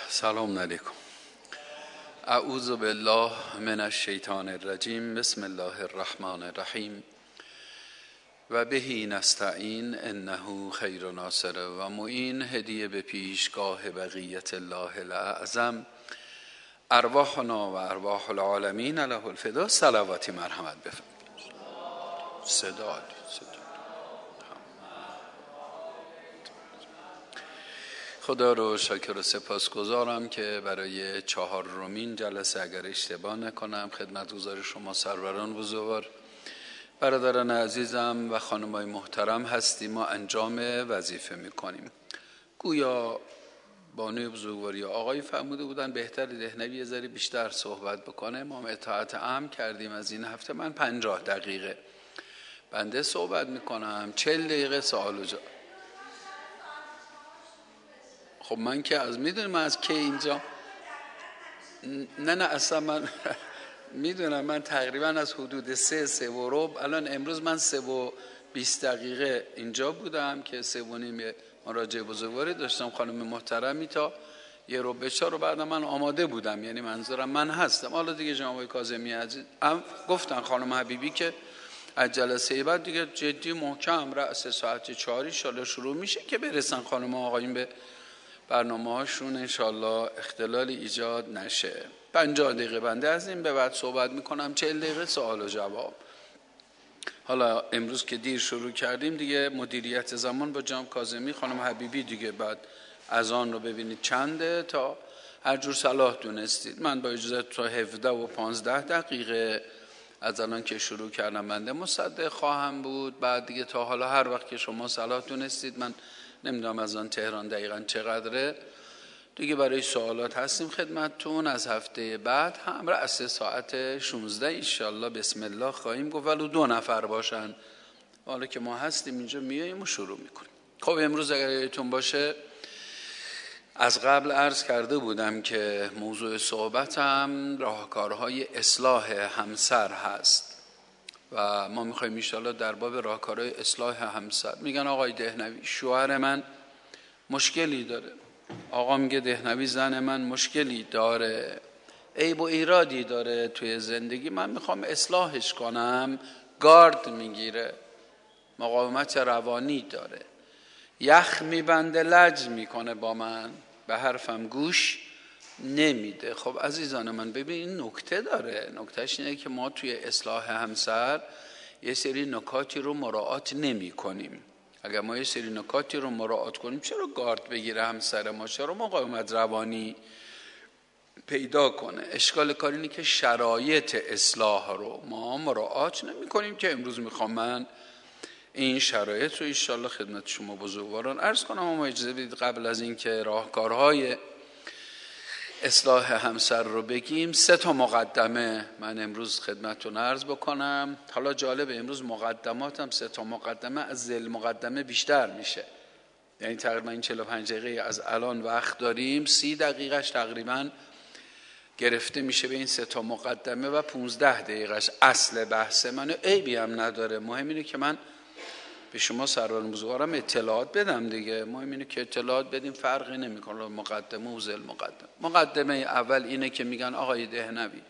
سلام علیکم. اعوذ بالله من الشیطان الرجیم. بسم الله الرحمن الرحیم. و بهی نستعین انه خیر ناصر و معین. هدیه به پیشگاه بقیت الله الاعظم. ارواحنا و ارواح العالمین له الفدا. صلواتی مرحمت بفرمایید. صدا خدا رو شاکر و سپاسگزارم که برای 4مین جلسه، اگر اشتباه نکنم، خدمتگزار شما سروران بزرگوار، برادران عزیزم و خانمای محترم هستیم. ما انجام وظیفه میکنیم. گویا بانوی بزرگواری آقای فرموده بودن بهتر دهنوی یه ذره بیشتر صحبت بکنه. ما اطاعت عام کردیم. از این هفته من 50 دقیقه بنده صحبت میکنم، 40 دقیقه سوال و جواب. خب من که از میدونم من از کی اینجا نه اصلا من میدونم من تقریبا از حدود 3 و ربع الان امروز من 3 و 20 دقیقه اینجا بودم که 3 و نیم مراجعه بزرگواری داشتم. خانم محترمی تا 1:45 بعد من آماده بودم، یعنی منظورم من هستم. حالا دیگه جناب کاظمی عزیز گفتن خانم حبیبی که از جلسه بعد دیگه جدی محکم رأس ساعت 4 ان شاءالله شروع میشه که برسن خانم و آقایون به برنامه هاشون، انشالله اختلالی ایجاد نشه. 50 دقیقه بنده از این به بعد صحبت میکنم، 40 دقیقه سوال و جواب. حالا امروز که دیر شروع کردیم دیگه مدیریت زمان با جناب کاظمی خانم حبیبی دیگه بعد از آن رو ببینید چنده تا هر جور صلاح دونستید. من با اجازه تا 17 و 15 دقیقه از الان که شروع کردم بنده مصدق خواهم بود. بعد دیگه تا حالا هر وقت که شما صلاح دونستید، من نمیدونم از آن تهران دقیقاً چقدره، دیگه برای سوالات هستیم خدمتتون. از هفته بعد هم رأس ساعت 16 انشالله بسم الله خواهیم گفت، ولو 2 نفر باشن. حالا که ما هستیم اینجا میاییم و شروع میکنیم. خب امروز اگر یادتون باشه از قبل عرض کرده بودم که موضوع صحبتم راهکارهای اصلاح همسر هست و ما میخوایم انشالله در باب راهکارهای اصلاح همسر. میگن آقای دهنوی شوهر من مشکلی داره، آقا میگه دهنوی زن من مشکلی داره، عیب و ایرادی داره توی زندگی، من میخوام اصلاحش کنم. گارد میگیره، مقاومت روانی داره، یخ میبنده، لج میکنه با من، به حرفم گوش نمیده. خب عزیزان من ببین این نکته داره. نکتهش اینه که ما توی اصلاح همسر یه سری نکاتی رو مراعات نمی کنیم. اگر ما یه سری نکاتی رو مراعات کنیم، چرا گارد بگیره همسر ما؟ چرا مقاومت روانی پیدا کنه؟ اشکال کار اینه که شرایط اصلاح رو ما مراعات نمی کنیم که امروز میخوام من این شرایط رو انشالله خدمت شما بزرگواران عرض کنم. اما اجازه بدید قبل از این که راهکارهای اصلاح همسر رو بگیم 3 مقدمه من امروز خدمتتون عرض بکنم. حالا جالبه امروز مقدماتم 3 مقدمه از ذیل مقدمه بیشتر میشه، یعنی تقریبا این 45 دقیقه از الان وقت داریم، 30 دقیقش تقریبا گرفته میشه به این 3 مقدمه و 15 دقیقش اصل بحث منه. عیبی هم نداره، مهم اینه که من به شما سروران بزرگوارم اطلاعات بدم دیگه. مهم اینه که اطلاعات بدیم، فرقی نمیکنه مقدمه و ذیل مقدمه. مقدمه اول اینه که میگن آقای دهنوی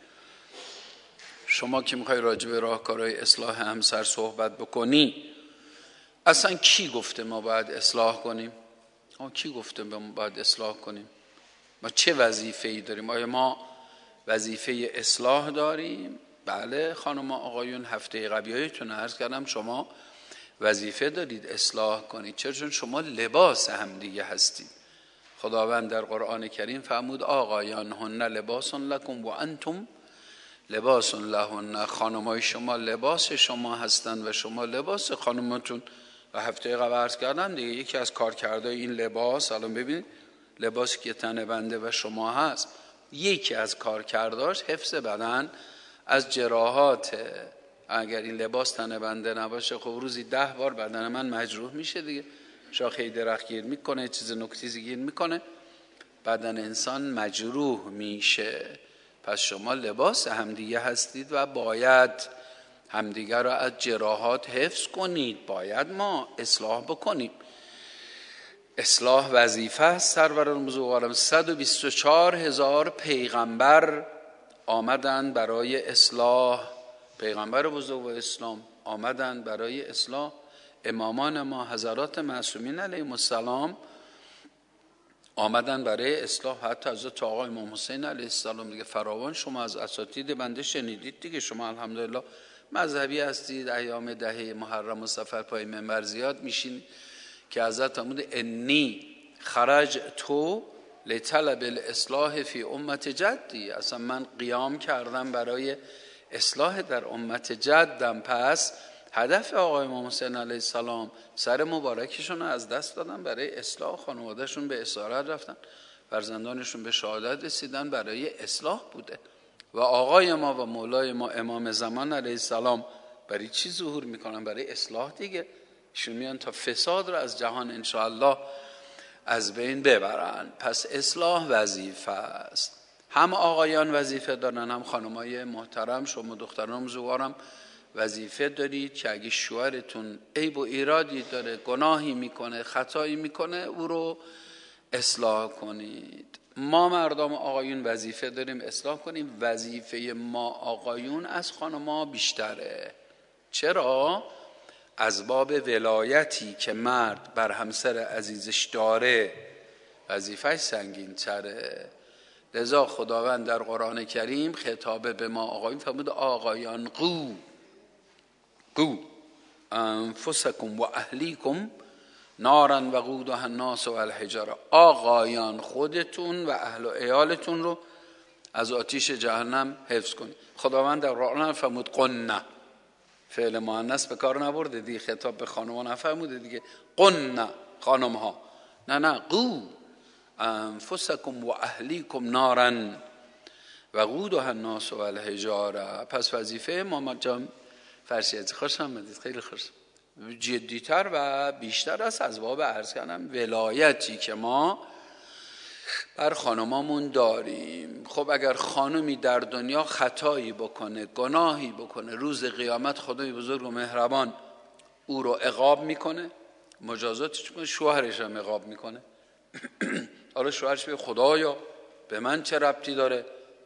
شما که میخوای راجع به راهکارهای اصلاح همسر صحبت بکنی، اصلا کی گفته ما باید اصلاح کنیم؟ کی گفته ما باید اصلاح کنیم؟ ما چه وظیفه‌ای داریم؟ آیا ما وظیفه اصلاح داریم؟ بله خانم آقایون، هفته قبلی‌تون عرض کردم شما وظیفه دارید اصلاح کنید. چرا؟ چون شما لباس هم دیگه هستید. خداوند در قرآن کریم فرمود آقایان هن لباس لکم و انتم لباس لهن. خانمای شما لباس شما هستند و شما لباس خانماتون. و هفته قبل عرض کردم دیگه یکی از کارکردهای این لباس، الان ببین لباسی که تن بنده و شما هست، یکی از کارکرداش حفظ بدن از جراحات. اگر این لباس تن بنده نباشه، خب روزی 10 بار بدن من مجروح میشه دیگه، شاخه درخت گیر میکنه، چیز نکتیزی گیر میکنه، بدن انسان مجروح میشه. پس شما لباس همدیگه هستید و باید همدیگه را از جراحات حفظ کنید. باید ما اصلاح بکنیم. اصلاح وظیفه است. سروران بزرگ عالم 124,000 پیغمبر آمدن برای اصلاح، پیغمبر بزرگ و اسلام آمدن برای اصلاح. امامان ما حضرات معصومین علیهم السلام آمدن برای اصلاح. حتی حضرت آقا امام حسین علیه السلام دیگه فراوان شما از اساتید بنده شنیدید دیگه. شما الحمدلله مذهبی هستید، ایام دهه محرم و صفر پای منبر زیاد میشین که حضرت فرمود انی خرج تو لطلب الاصلاح فی امت جدی، اصلا من قیام کردم برای اصلاح در امت جدم. پس هدف آقای امام حسین علیه السلام سر مبارکشون رو از دست دادن برای اصلاح، خانوادهشون به اسارت رفتن، فرزندانشون به شهادت رسیدن، برای اصلاح بوده. و آقای ما و مولای ما امام زمان علیه السلام برای چی ظهور میکنن؟ برای اصلاح دیگه. ایشون میان تا فساد رو از جهان انشاءالله از بین ببرن. پس اصلاح وظیفه است. هم آقایان وظیفه دارن، هم خانمای محترم، شما دختران بزرگوارم وظیفه دارید که اگه شوهرتون عیب و ایرادی داره، گناهی میکنه، خطایی میکنه، او رو اصلاح کنید. ما مردم آقایون وظیفه داریم اصلاح کنیم. وظیفه ما آقایون از خانم‌ها بیشتره. چرا؟ از باب ولایتی که مرد بر همسر عزیزش داره وظیفه سنگین تره. لذا خداوند در قرآن کریم خطاب به ما آقایون فرمود آقایان قو انفسکم و اهلیکم نارا وقودها الناس والحجاره. آقایان خودتون و اهل و عیالتون رو از آتش جهنم حفظ کنید. خداوند در قرآن فرمود قنه، فعل مؤنث به کار نبرده دیگه، خطاب به خانم‌ها نفرموده دیگه، قنه خانم ها، نه قو انفسکم و اهلیکم نارا وقودها الناس والحجاره. پس وظیفه ما جان فرشید خوش آمدید، خیلی خوش، جدیتر و بیشتر است از باب عرض کردم ولایتی که ما بر خانمامون داریم. خب اگر خانمی در دنیا خطایی بکنه، گناهی بکنه، روز قیامت خدای بزرگ و مهربان او رو عقاب میکنه، مجازاتش میکنه، شوهرش هم عقاب میکنه. حالا شوهرش به خدایا به من چه ربطی داره؟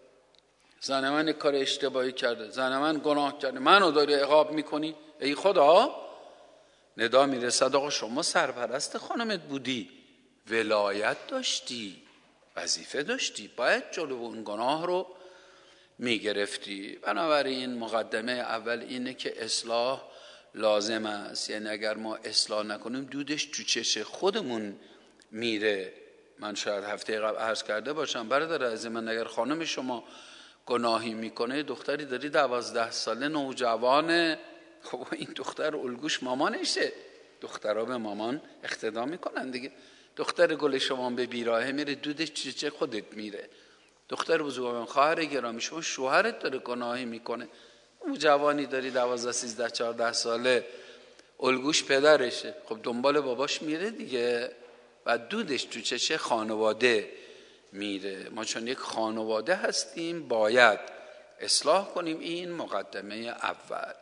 زن من یک کار اشتباهی کرده، زن من گناه کرده، منو داری عقاب میکنی؟ ای خدا، ندا میرسد آقا شما سرپرست خانمت بودی، ولایت داشتی، وظیفه داشتی، باید جلو اون گناه رو میگرفتی. بنابراین مقدمه اول اینه که اصلاح لازم است. یعنی اگر ما اصلاح نکنیم دودش تو چش خودمون میره. من شاید هفته قبل عرض کرده باشم برادر عزیز من، اگر خانم شما گناهی میکنه، دختری داری 12 ساله نوجوانه، خب این دختر الگوش مامانشه، دخترها به مامان اقتدا میکنن دیگه. دختر گل شما به بیراهه میره، دودش چه خودت میره. دختر بزرگوارم، خواهر گرامی، شما شوهرت داره گناهی میکنه، اون جوانی داری 12 13 14 ساله الگوش پدرشه، خب دنبال باباش میره دیگه و دودش تو چه خانواده میره. ما چون یک خانواده هستیم باید اصلاح کنیم. این مقدمه اول.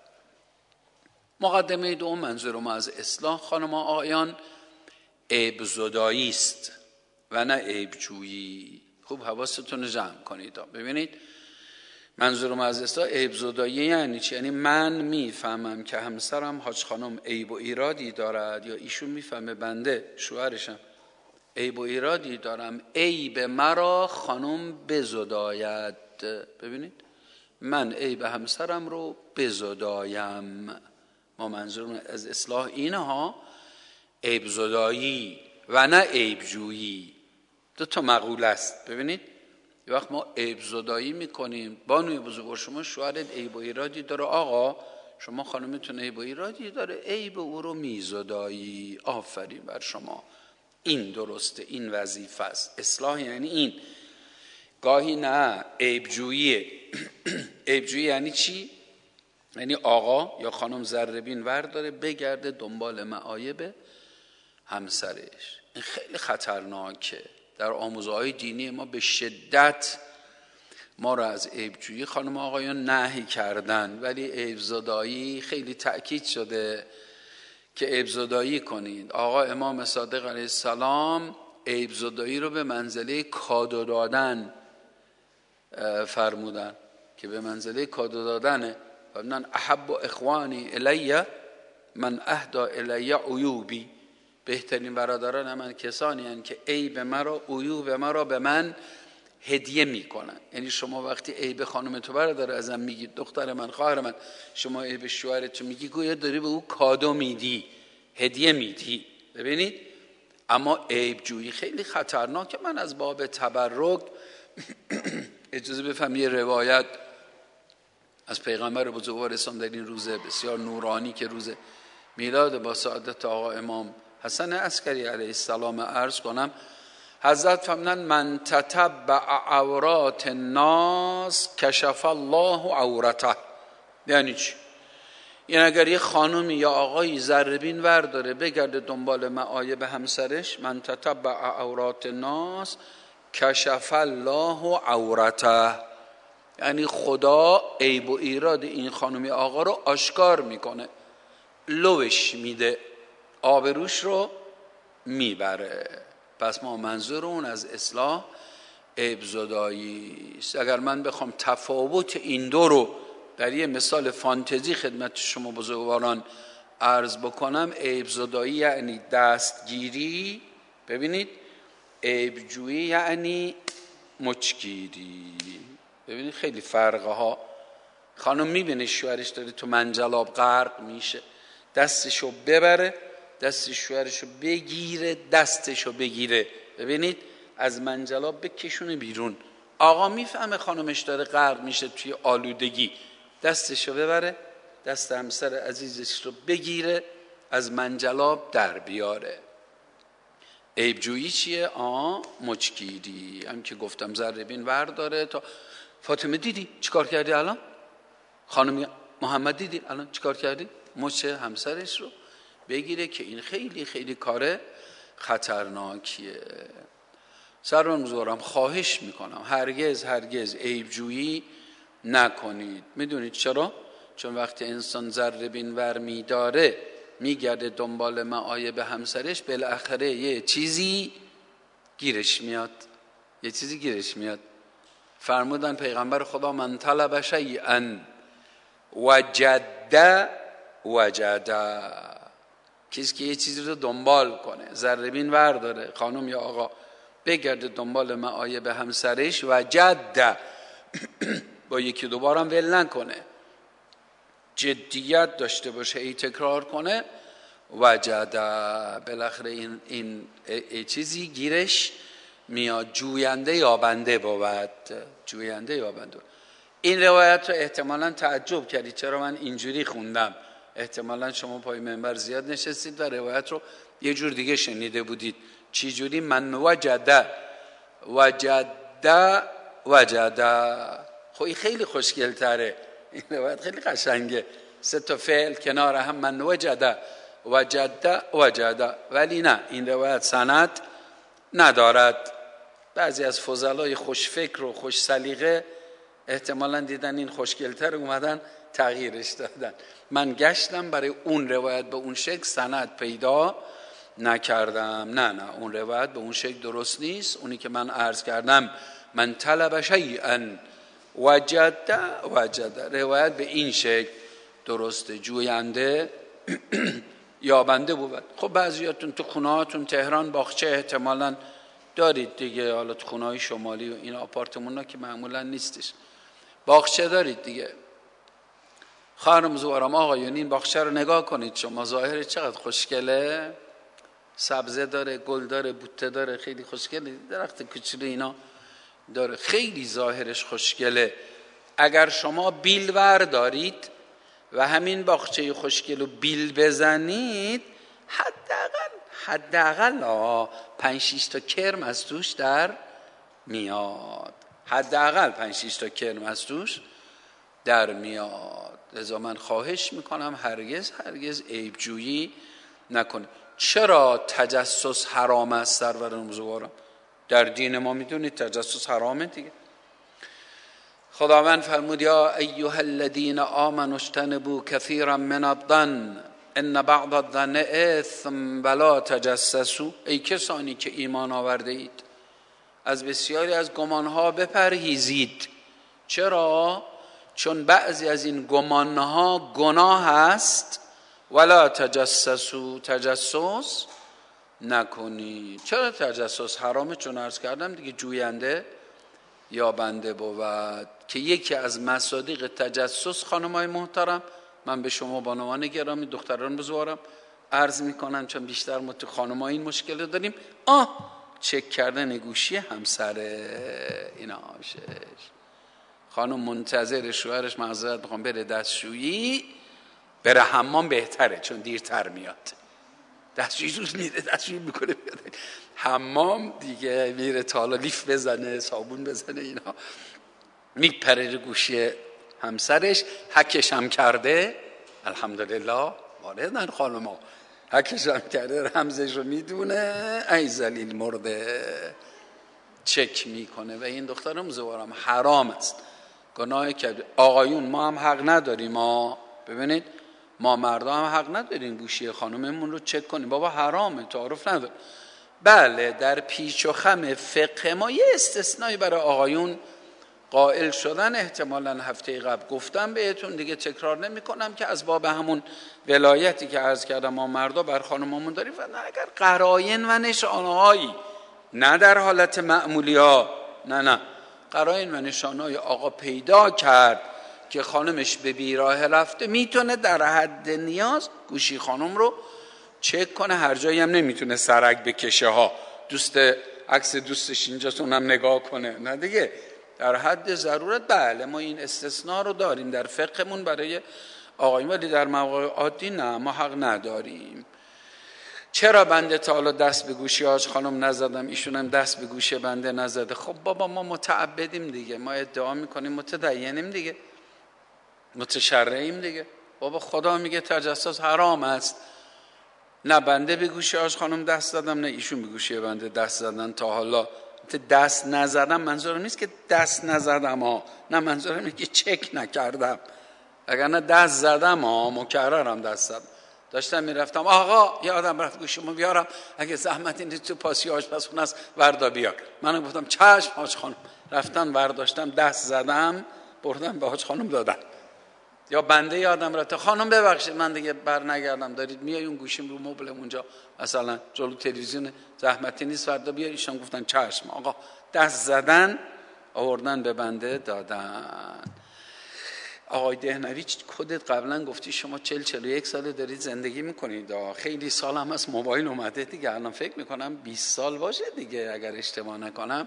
مقدمه دوم، منظور ما از اصلاح خانم آقایان عیب زدایی است و نه عیب جویی. خوب حواستون رو جمع کنید. ببینید منظور ما از اصلاح عیب زدایی یعنی چی؟ یعنی من میفهمم که همسرم حاج خانم عیب و ایرادی دارد، یا ایشون میفهمه بنده شوهرشم عیب و ایرادی دارم، عیب مرا خانم بزداید. ببینید من عیب همسرم رو بزدایم. ما منظور از اصلاح اینه ها، عیب زدایی و نه عیب جویی. دو تا مقوله است. ببینید یه وقت ما عیب زدایی میکنیم، بانوی بزرگوار شما شوهرت عیب و ایرادی داره، آقا شما خانمتون عیب و ایرادی داره، عیب او رو میزدایی. آفرین بر شما، این درسته، این وظیفه است. اصلاح یعنی این. گاهی نه عیب جوییه. عیب جویی یعنی چی؟ یعنی آقا یا خانم ذره‌بین ورداره بگرده دنبال معایب همسرش. این خیلی خطرناکه. در آموزه‌های دینی ما به شدت ما را از عیب جویی خانم آقایان نهی کردن، ولی عیب زدایی خیلی تأکید شده که عیب زدایی کنید. آقا امام صادق علیه السلام عیب زدایی رو به منزله کادو دادن فرمودن که به منزله کادو دادنه. فرمودن احب اخوانی الی من اهدا الی عیوبی، بهترین برادران من کسانی هستند که عیب مرا، عیوب مرا به من هدیه میکنن. یعنی شما وقتی عیب خانم تو برادر ازم میگید، دختر من، خواهر من، شما عیب شوهرت میگی، گویا داری به او کادو میدی، هدیه میدی. ببینید، اما عیب جویی خیلی خطرناکه. من از باب تبرک اجازه بفهم یه روایت از پیغمبر بزرگوار اسلام در این روز بسیار نورانی که روز میلاد با سعادت آقا امام حسن عسکری علیه السلام عرض کنم. حضرت فرمودند من تتبع عورات الناس کشف الله عورته. یعنی چی؟ یعنی اگر یه خانمی یا آقایی ذره‌بین ور داره بگرده دنبال معایب همسرش، من تتبع عورات الناس کشف الله عورته، یعنی خدا عیب و ایراد این خانمی آقا رو آشکار میکنه، لوش میده، آبروش رو میبره. پس ما منظورمون از اصلاح عیب زدایی است. اگر من بخوام تفاوت این دو رو در یه مثال فانتزی خدمت شما بزرگواران عرض بکنم، عیب زدایی یعنی دستگیری، ببینید، عیب جویی یعنی مچگیری. ببینید خیلی فرقه ها. خانم میبینه شوهرش داره تو منجلاب غرق میشه، دستشو ببره، دست شوهرشو بگیره، دستشو بگیره، ببینید، از منجلاب بکشونه بیرون. آقا میفهمه خانمش داره غرق میشه توی آلودگی، دستشو ببره، دست همسر عزیزش رو بگیره، از منجلاب در بیاره. عیب جویی چیه؟ مچگیری. هم که گفتم ذره‌بین ور داره تا فاطمه دیدی چیکار کردی الان؟ خانم محمد دیدی الان چیکار کردی؟ مچ همسرش رو بگیره، که این خیلی خیلی کار خطرناکیه. سران بزرگوارم خواهش میکنم هرگز هرگز عیب جویی نکنید. میدونید چرا؟ چون وقتی انسان ذره‌بین ور میداره میگرده دنبال معایب همسرش، بالاخره یه چیزی گیرش میاد، یه چیزی گیرش میاد. فرمودن پیغمبر خدا من طلب شیئا وجد کسی که یه چیزی رو دنبال کنه، ذره‌بین ور داره، خانم یا آقا، بگرده دنبال معایب همسرش، وجد با یکی دوبارم ول نکنه، جدیت داشته باشه، ای تکرار کنه، وجد، بالاخره این چیزی گیرش میاد. جوینده یابنده بود، جوینده یابنده. این روایت رو احتمالاً تعجب کردید چرا من اینجوری خوندم. احتمالاً شما پای منبر زیاد نشستید و روایت رو یه جور دیگه شنیده بودید. چی جوری؟ من وجد خب این خیلی خوشگل تره، این روایت خیلی قشنگه، 3 تا فعل کنار هم، من وجد، ولی نه، این روایت سند ندارد. بعضی از فضلای خوشفکر و خوش سلیقه احتمالاً دیدن این خوشگلتر، اومدن تغییرش دادن. من گشتم برای اون روایت به اون شکل سند پیدا نکردم. نه اون روایت به اون شکل درست نیست. اونی که من عرض کردم من طلب شیئا وجد، روایت به این شکل درسته، جوینده یابنده بود. خب بعضیاتون تو خونهاتون تهران باغچه احتمالاً دارید دیگه، حالا تو خونه‌های شمالی و این آپارتمان‌ها که معمولاً نیستش، باغچه دارید دیگه. خانم زوارم آقایون، این باغچه رو نگاه کنید شما، ظاهرش چقدر خوشگله، سبزه داره، گل داره، بوته داره، خیلی خوشگله، درخت کوچولو اینا داره، خیلی ظاهرش خوشگله. اگر شما بیل ور دارید و همین باغچه خوشگل رو بیل بزنید، حداقل 5-6 تا کرم از توش در میاد، حداقل 5-6 تا کرم از توش در میاد. لذا من خواهش میکنم هرگز عیب جویی نکنه. چرا تجسس حرام است سروران بزرگوارم؟ در دین ما میدونید تجسس حرامه دیگه. خداوند فرمود یا ایها الذین آمنوا اجتنبوا کثیرا من الظن ان بعض الظن اثم ولا تجسسوا، ای کسانی که ایمان آورده اید از بسیاری از گمانها بپرهیزید. چرا؟ چون بعضی از این گمانها گناه است. ولا تجسسوا، تجسس نکنید. چرا تجسس حرامه؟ چون عرض کردم دیگه جوینده یا بنده بود که یکی از مصادیق تجسس خانمای محترم، من به شما بانوان گرامی دختران بزرگوارم عرض میکنم چون بیشتر ما تو خانم‌ها این مشکل داریم، چک کردن گوشی همسره. اینا خانم منتظر شوهرش معذرت بخوام بره دستشویی، بره حمام بهتره چون دیرتر میاد. دستشویی روز میره دستشویی میکنه بیاد حمام دیگه، میره تالا لیف بزنه صابون بزنه، اینا میپره گوشی همسرش. حکش هم کرده الحمدلله، واردن خانما حکش هم کرده، رمزش رو میدونه، ای ذلیل مرده، چک میکنه. و این دخترم زوارم حرام است، گناه کرده. آقایون ما هم حق نداریم، ببینید ما مردا هم حق نداریم گوشی خانممون رو چک کنیم، بابا حرامه، تعارف نداره. بله در پیچ و خم فقه ما یه استثنایی برای آقایون قائل شدن، احتمالاً هفته قبل گفتم بهتون، دیگه تکرار نمی کنم، که از باب همون ولایتی که عرض کردم ما مردا بر خانممون داریم. و اگر قراین و نشانهایی، نه در حالت معمولی ها، نه قراین و نشانهایی آقا پیدا کرد که خانمش به بیراه رفته، میتونه در حد نیاز گوشی خانم رو چک کنه. هر جایی هم نمیتونه سرک بکشه ها، عکس دوستش اینجاست اونم نگاه کنه، نه دیگه، در حد ضرورت. بله ما این استثناء رو داریم در فقهمون برای آقایون، ولی در مواقع عادی نه، ما حق نداریم. چرا بنده تا حالا دست به گوشی حاج خانم نزدم، ایشون هم دست به گوشی بنده نزده؟ خب بابا ما متعبدیم دیگه، ما ادعا میکنیم متدینیم دیگه، متشرعیم دیگه. بابا خدا میگه تجسس حرام است. نه بنده به گوشی حاج خانم دست زدم، نه ایشون به گوشی بنده دست زدن تا حالا. دست نزدم منظورم نیست که دست نزدم نه، منظورم اینه که چک نکردم. اگر نه دست زدم مکررم دست زدم، داشتم میرفتم آقا یادم رفت گوشیمو بیارم، اگه زحمت این تو پاسی آشپزخونه است وردا بیار. من گفتم چشم حاج خانم، رفتن ورداشتم دست زدم بردم به حاج خانم دادم. یا بنده یادم رفت خانم ببخشید من دیگه بر نگردم، دارید میای اون گوشیم رو مبل اونجا مثلا جلو تلویزیون، زحمتی نیست فردا بیار. ایشان گفتن چشم آقا، دست زدن آوردن به بنده دادن. آقای دهنوی خودت قبلا گفتی شما 40-41 ساله دارید زندگی میکنید، خیلی سال هم از موبایل اومده دیگه، الان فکر میکنم 20 سال باشه دیگه اگر اشتباه نکنم.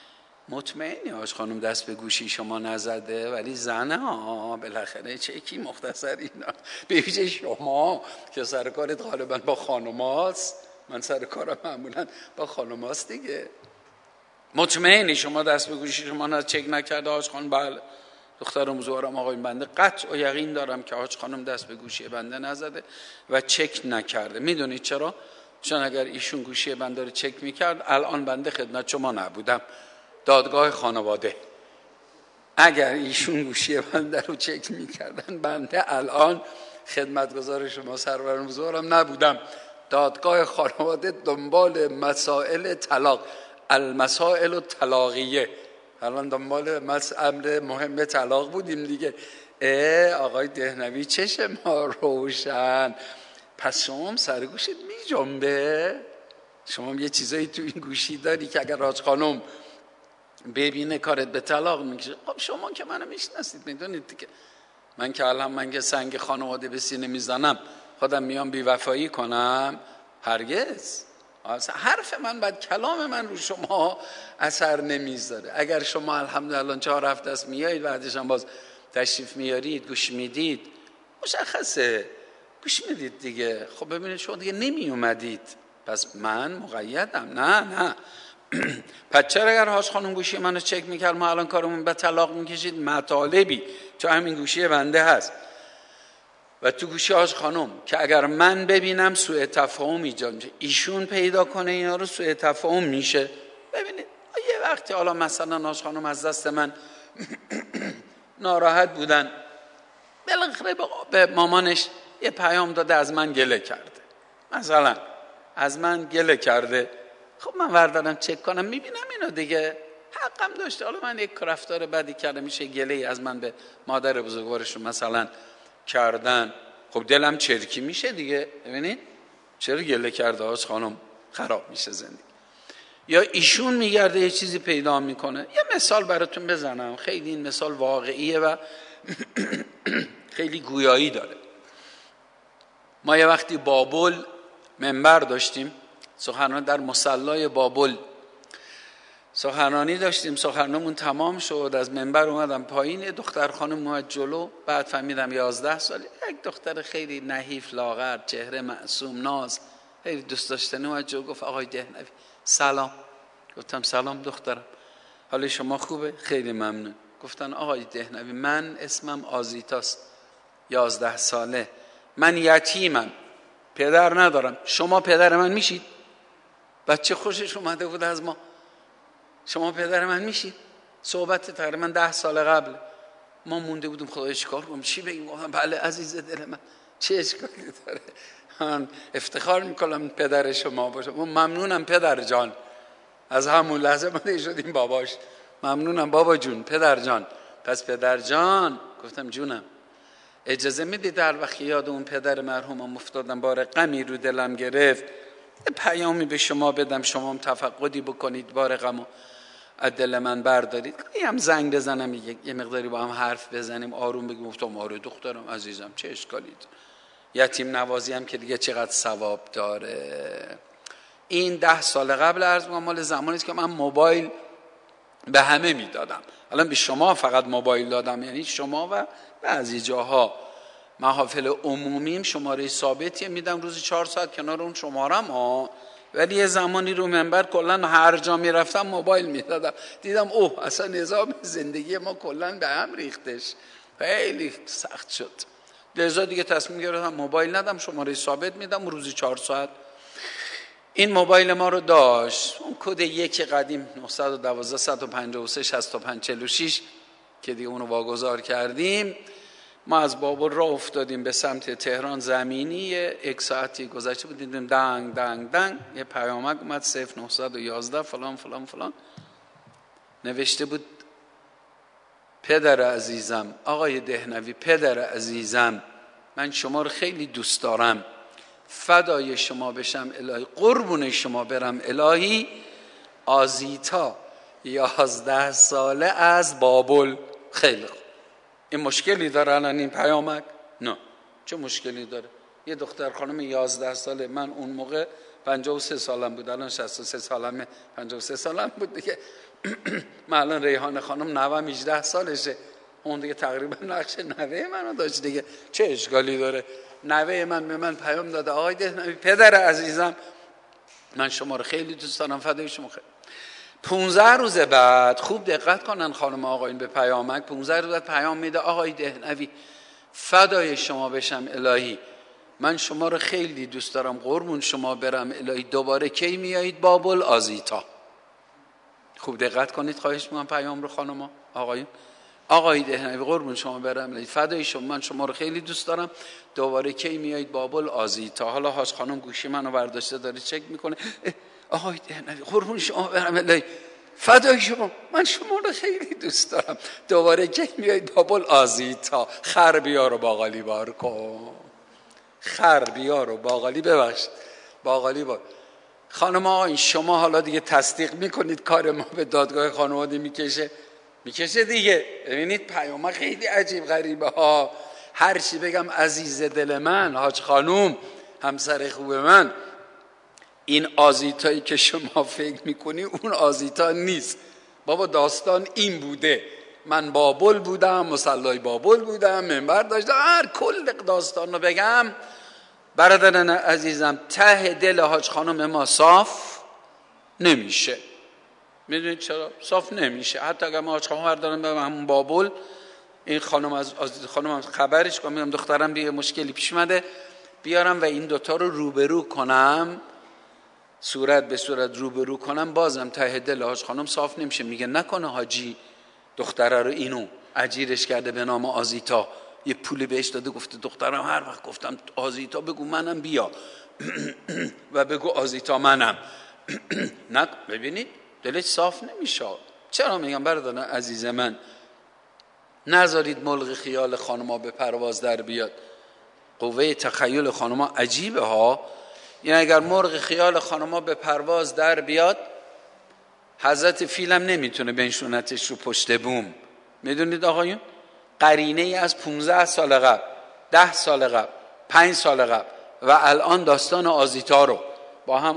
مطمئنی حاج خانم دست به گوشی شما نزده؟ ولی زنه بالاخره چکی مختصر اینا به ویژه شما که سر کارت غالبا با خانماست، من سر کارم معمولا با خانماست دیگه. مطمئنی شما دست به گوشی شما چک نکرده حاج خانم؟ بله دخترم بزرگوارم آقای بنده قطع و یقین دارم که حاج خانم دست به گوشی بنده نزده و چک نکرده. میدونید چرا؟ چون اگر ایشون گوشی بنده رو چک میکرد الان بنده خدمت شما نبودم، دادگاه خانواده. اگر ایشون گوشی بنده رو چک میکردن بنده الان خدمتگزار شما سرورم بزرگوارم نبودم، دادگاه خانواده دنبال مسائل طلاق، المسائل الطلاقیه، الان دنبال امر مهم طلاق بودیم دیگه. آقای دهنوی چشم ما روشن، پس شما هم سر گوشت می جنبه؟ شما هم یه چیزایی تو این گوشی داری که اگر حاج خانم ببینه کارت به طلاق میکشه؟ خب شما که منو میشناسید میدونید دیگه، من که الان من که سنگ خانواده به سینه میزنم خودم میام بی وفایی کنم؟ هرگز. حرف من بعد کلام من رو شما اثر نمیذاره. اگر شما الحمدلله 4 هفته است میایید بعدش هم باز تشریف میارید گوش میدید، مشخصه گوش میدید دیگه. خب ببینید شما دیگه نمی اومدید، پس من مقیدم؟ نه پس چرا اگر حاج خانم گوشی منو چک میکرد ما الان کارمون به طلاق میکشید؟ مطالبی تو همین گوشی بنده هست و تو گوشی حاج خانم که اگر من ببینم سوء تفاهم ایجاد میشه، ایشون پیدا کنه اینا رو، سوء تفاهم میشه. ببینید یه وقتی حالا مثلا حاج خانم از دست من ناراحت بودن، بالاخره به مامانش یه پیام داده از من گله کرده، مثلا از من گله کرده. خب من وردارم چک کنم، میبینم اینو دیگه حقم داشته. حالا من یک رفتار بدی کردم، میشه گله از من به مادر بزرگوارشون مثلا کردن، خب دلم چرکی میشه دیگه. ببینید چرا گله کرده هاش خانم، خراب میشه زندگی. یا ایشون میگرده یه چیزی پیدا میکنه. یه مثال براتون بزنم، خیلی این مثال واقعیه و خیلی گویایی داره. ما یه وقتی بابل منبر داشتیم، سخنرانی در مصلای بابل سخنرانی داشتیم، سخنرانیمون تمام شد، از منبر اومدم پایین، دختر خانم اومد جلو، بعد فهمیدم 11 ساله، یک دختر خیلی نحیف لاغر، چهره معصوم، ناز، خیلی دوست داشتنی، اومد جلو گفت آقای دهنوی سلام. گفتم سلام دخترم، حال شما خوبه؟ خیلی ممنون. گفتن آقای دهنوی من اسمم آزیتاست، 11 ساله، من یتیمم، پدر ندارم، شما پدر من میشید؟ بچه خوشش اومده بود از ما، شما پدر من میشید؟ صحبت تقریبا 10 سال قبل. ما مونده بودیم خدای چیکار کنم، چی بگیم؟ گفتم بله عزیز دل من، چه اشکالی داره، من افتخار میکنم پدر شما باشم. ممنونم پدر جان. از همون لحظه ما دیگه شدیم باباش. ممنونم بابا جون، پدر جان. پس پدر جان. گفتم جونم، اجازه میدید هر وقت یاد اون پدر مرحومم افتادم، بار غمی رو دلم گرفت، یه پیامی به شما بدم، شما هم تفقدی بکنید، بار غمو از دل من بردارید، یه هم زنگ بزنم، یه مقداری با هم حرف بزنیم، آروم بگیم. گفتم آره دخترم عزیزم، چه اشکالی داره، یتیم نوازی هم که دیگه چقدر ثواب داره. این 10 سال قبل عرض می‌کنم، مال زمانی است که من موبایل به همه میدادم. الان به شما فقط موبایل دادم، یعنی شما و بعضی جاها محافل عمومیم شماره ثابتی میدم، روزی 4 ساعت کنار اون شمارم ولی یه زمانی رو منبر کلا هر جا میرفتم موبایل میدادم. دیدم اوه اصلا نظام زندگی ما کلا به هم ریختش، خیلی سخت شد. لذا دیگه تصمیم گرفتم موبایل ندم، شماره ثابت میدم، روزی 4 ساعت. این موبایل ما رو داشت اون کد 1 قدیم 912 153 65 46 که دیگه اونو واگذار کردیم. ما از بابل راه افتادیم به سمت تهران زمینی، یک ساعتی گذشته بود، دیدیم دنگ دنگ دنگ یه پیامک اومد 0911 فلان فلان فلان، نوشته بود پدر عزیزم، آقای دهنوی پدر عزیزم، من شما رو خیلی دوست دارم، فدای شما بشم الهی، قربون شما برم الهی، آزیتا 11 ساله از بابل. خیلی خوب، این مشکلی داره الان این پیامک؟ نه. چه مشکلی داره؟ یه دختر خانم 11 ساله، من اون موقع 53 سالم بود، الان 63 سالمه، 53 سالم بود دیگه. من الان ریحان خانم 90 18 سالشه، اون دیگه تقریبا نقش نوه منو داشت دیگه، چه اشکالی داره؟ نوه من به من پیام داده آقای دهنوی پدر عزیزم من شما رو خیلی دوست دارم، فدای شما. خیلی 15 روز بعد، خوب دقت کنن خانم آقایون به پیامک، 15 روز بعد پیام میده آقای دهنوی فدای شما بشم الهی، من شما رو خیلی دوست دارم، قربون شما برم الهی، دوباره کی میایید بابل آزیتا؟ خوب دقت کنید خواهش میکنم پیام رو خانم آقایون. آقای دهنوی قربون شما برم الهی، فدای شما، من شما رو خیلی دوست دارم، دوباره کی میایید بابل آزیتا؟ حالا حاج خانم گوشی منو برداشته داره چک میکنه، آقای دهنوی قربون شما برم الهی، فدای شما، من شما رو خیلی دوست دارم، دوباره کی میایید بابل آزیتا؟ خر بیار و باقالی بار کن، خر بیار و باقالی، ببخشید باقالی بار. خانم آقایون شما حالا دیگه تصدیق میکنید کار ما به دادگاه خانواده میکشه دیگه. ببینید پیام خیلی عجیب غریبه ها، هر چی بگم عزیز دل من، حاج خانوم، همسر خوب من، این آزیتایی که شما فکر میکنی اون آزیتا نیست بابا. داستان این بوده، من بابل بودم، مصلای بابل بودم، منبر داشتم، هر کل داستان رو بگم برادران عزیزم، ته دل حاج خانم ما صاف نمیشه. میدونید چرا صاف نمیشه؟ حتی اگر ما حاج خانم بردارم به همون بابل، این خانم از خانم خبرش کنم، میگم دخترم دیگه مشکلی پیش اومده، بیارم و این دوتا رو روبرو کنم، صورت به صورت روبرو کنم، بازم ته دل حاج خانم صاف نمیشه. میگه نکنه حاجی دختره رو اینو اجیرش کرده به نام آزیتا یه پول بهش داده گفته دخترم هر وقت گفتم آزیتا بگو منم بیا و بگو آزیتا منم. نه ببینید دلش صاف نمیشه. چرا میگم برادران عزیز من نذارید ملغ خیال خانما به پرواز در بیاد. قوه تخیل خانما عجیبه ها. یعنی اگر مرغ خیال خانما به پرواز در بیاد حضرت فیلم نمیتونه بنشونتش رو پشت بوم. میدونید آقایون قرینه ای از 15 سال قبل، 10 سال قبل، 5 سال قبل و الان داستان آزیتا رو با هم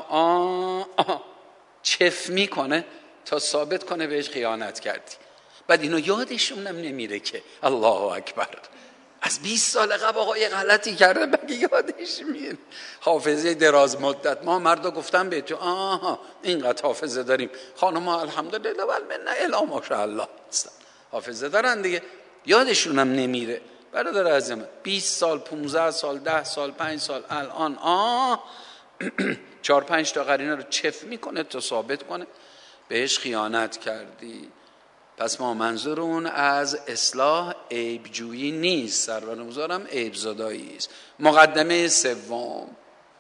چف میکنه تا ثابت کنه بهش خیانت کردی. بعد اینو یادشون هم نمیره که الله اکبر از 20 سال قبل آقا یه غلطی کرده بگه یادش میره. حافظه دراز مدت. ما مردا گفتم به تو اینقدر حافظه داریم، خانم‌ها الحمدلله والمنه الا ماشاءالله حافظه دارن دیگه، یادشون هم نمیره. برادر عزیزم 20 سال 15 سال 10 سال 5 سال الان 4-5 تا قرینه رو چف میکنه تا ثابت کنه بهش خیانت کردی. پس ما منظورمون از اصلاح عیبجویی نیست، سرورمزارم عیب زدایی است. مقدمه سوم،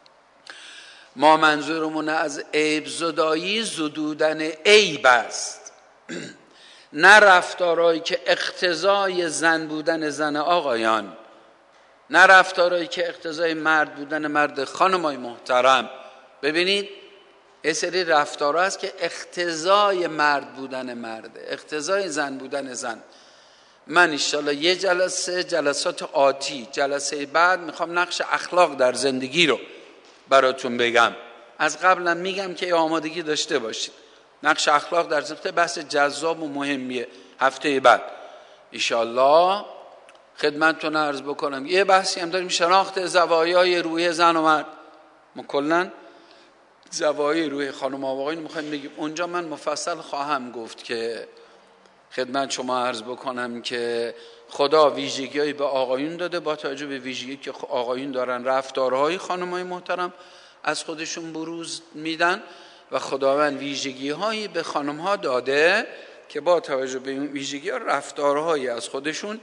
ما منظورمون از عیب زدایی زدودن عیب است، نه رفتارهایی که اقتضای زن بودن زن آقایان، نه رفتارهایی که اقتضای مرد بودن مرد. خانمای محترم ببینید یه سری رفتارها هست که اقتضای مرد بودن مرده، اقتضای زن بودن زن. من انشالله یه جلسات آتی، جلسه بعد میخوام نقش اخلاق در زندگی رو براتون بگم. از قبلم میگم که آمادگی داشته باشید. نقش اخلاق در زندگی بحث جذاب و مهمیه. هفته بعد انشالله خدمتتون عرض بکنم. یه بحثی هم داریم شناخت زوایای روی زن و مرد. ما کلاً زوایای روی خانم و آقایون میخوایم بگیم. اونجا من مفصل خواهم گفت که خدمت شما عرض بکنم که خدا ویژگی‌هایی به آقایون داده، با توجه به ویژگی که آقایون دارن رفتارهای خانم‌های محترم از خودشون بروز میدن و خداوند ویژگی‌هایی به خانم‌ها داده که با توجه به این ویژگی‌ها رفتارهایی از خودشون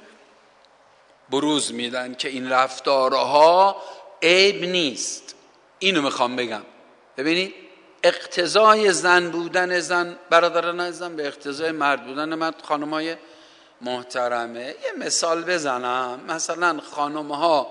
بروز میدن که این رفتارها عیب نیست. اینو میخوام بگم. ببینید اقتضای زن بودن زن برادران عزیزم به اقتضای مرد بودن مرد. خانم‌های محترمه یه مثال بزنم، مثلا خانم‌ها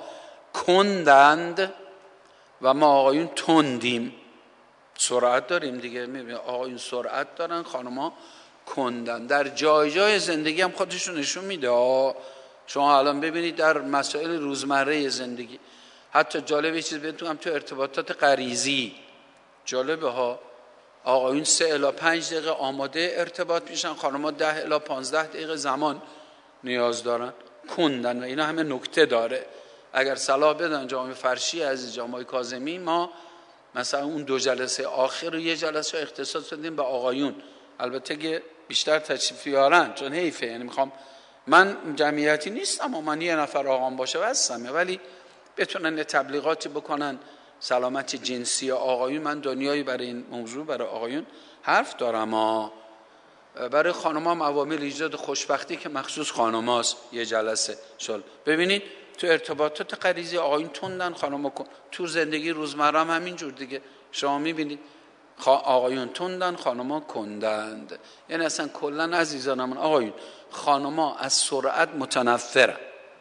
کندند و ما آقایون تندیم، سرعت داریم دیگه. میبینید آقایون سرعت دارن، خانم‌ها کندن. در جای جای زندگی هم خودشون نشون میده. شما الان ببینید در مسائل روزمره زندگی، حتی جالب چیز بهتون تو ارتباطات غریزی جالبه ها، آقایون 3 الی 5 دقیقه آماده ارتباط میشن، خانم‌ها 10 الی 15 دقیقه زمان نیاز دارن. کندن و اینا همه نکته داره. اگر صلاح بدن جامعه فرشی عزیز، جامعه کاظمی، ما مثلا اون 2 جلسه آخر رو یه جلسه اختصاص دادیم به آقایون. البته که بیشتر تشریف بیارن چون حیفه، یعنی میخوام من جمعیتی نیستم و من یه نفر آقام باشه بسمه، ولی بتونن تبلیغاتی بکنن سلامت جنسی آقایون. من دنیایی برای این موضوع برای آقایون حرف دارم. برای خانم‌ها عوامل ایجاد خوشبختی که مخصوص خانم‌هاست یه جلسه شل. ببینید تو ارتباطات غریزی آقایون تندن، خانم‌ها تو زندگی روزمره هم همینجور دیگه. شما می‌بینید آقایون تندن، خانم‌ها کندند. یعنی اصلا کلا عزیزانم آقایون، خانم‌ها از سرعت متنفرن.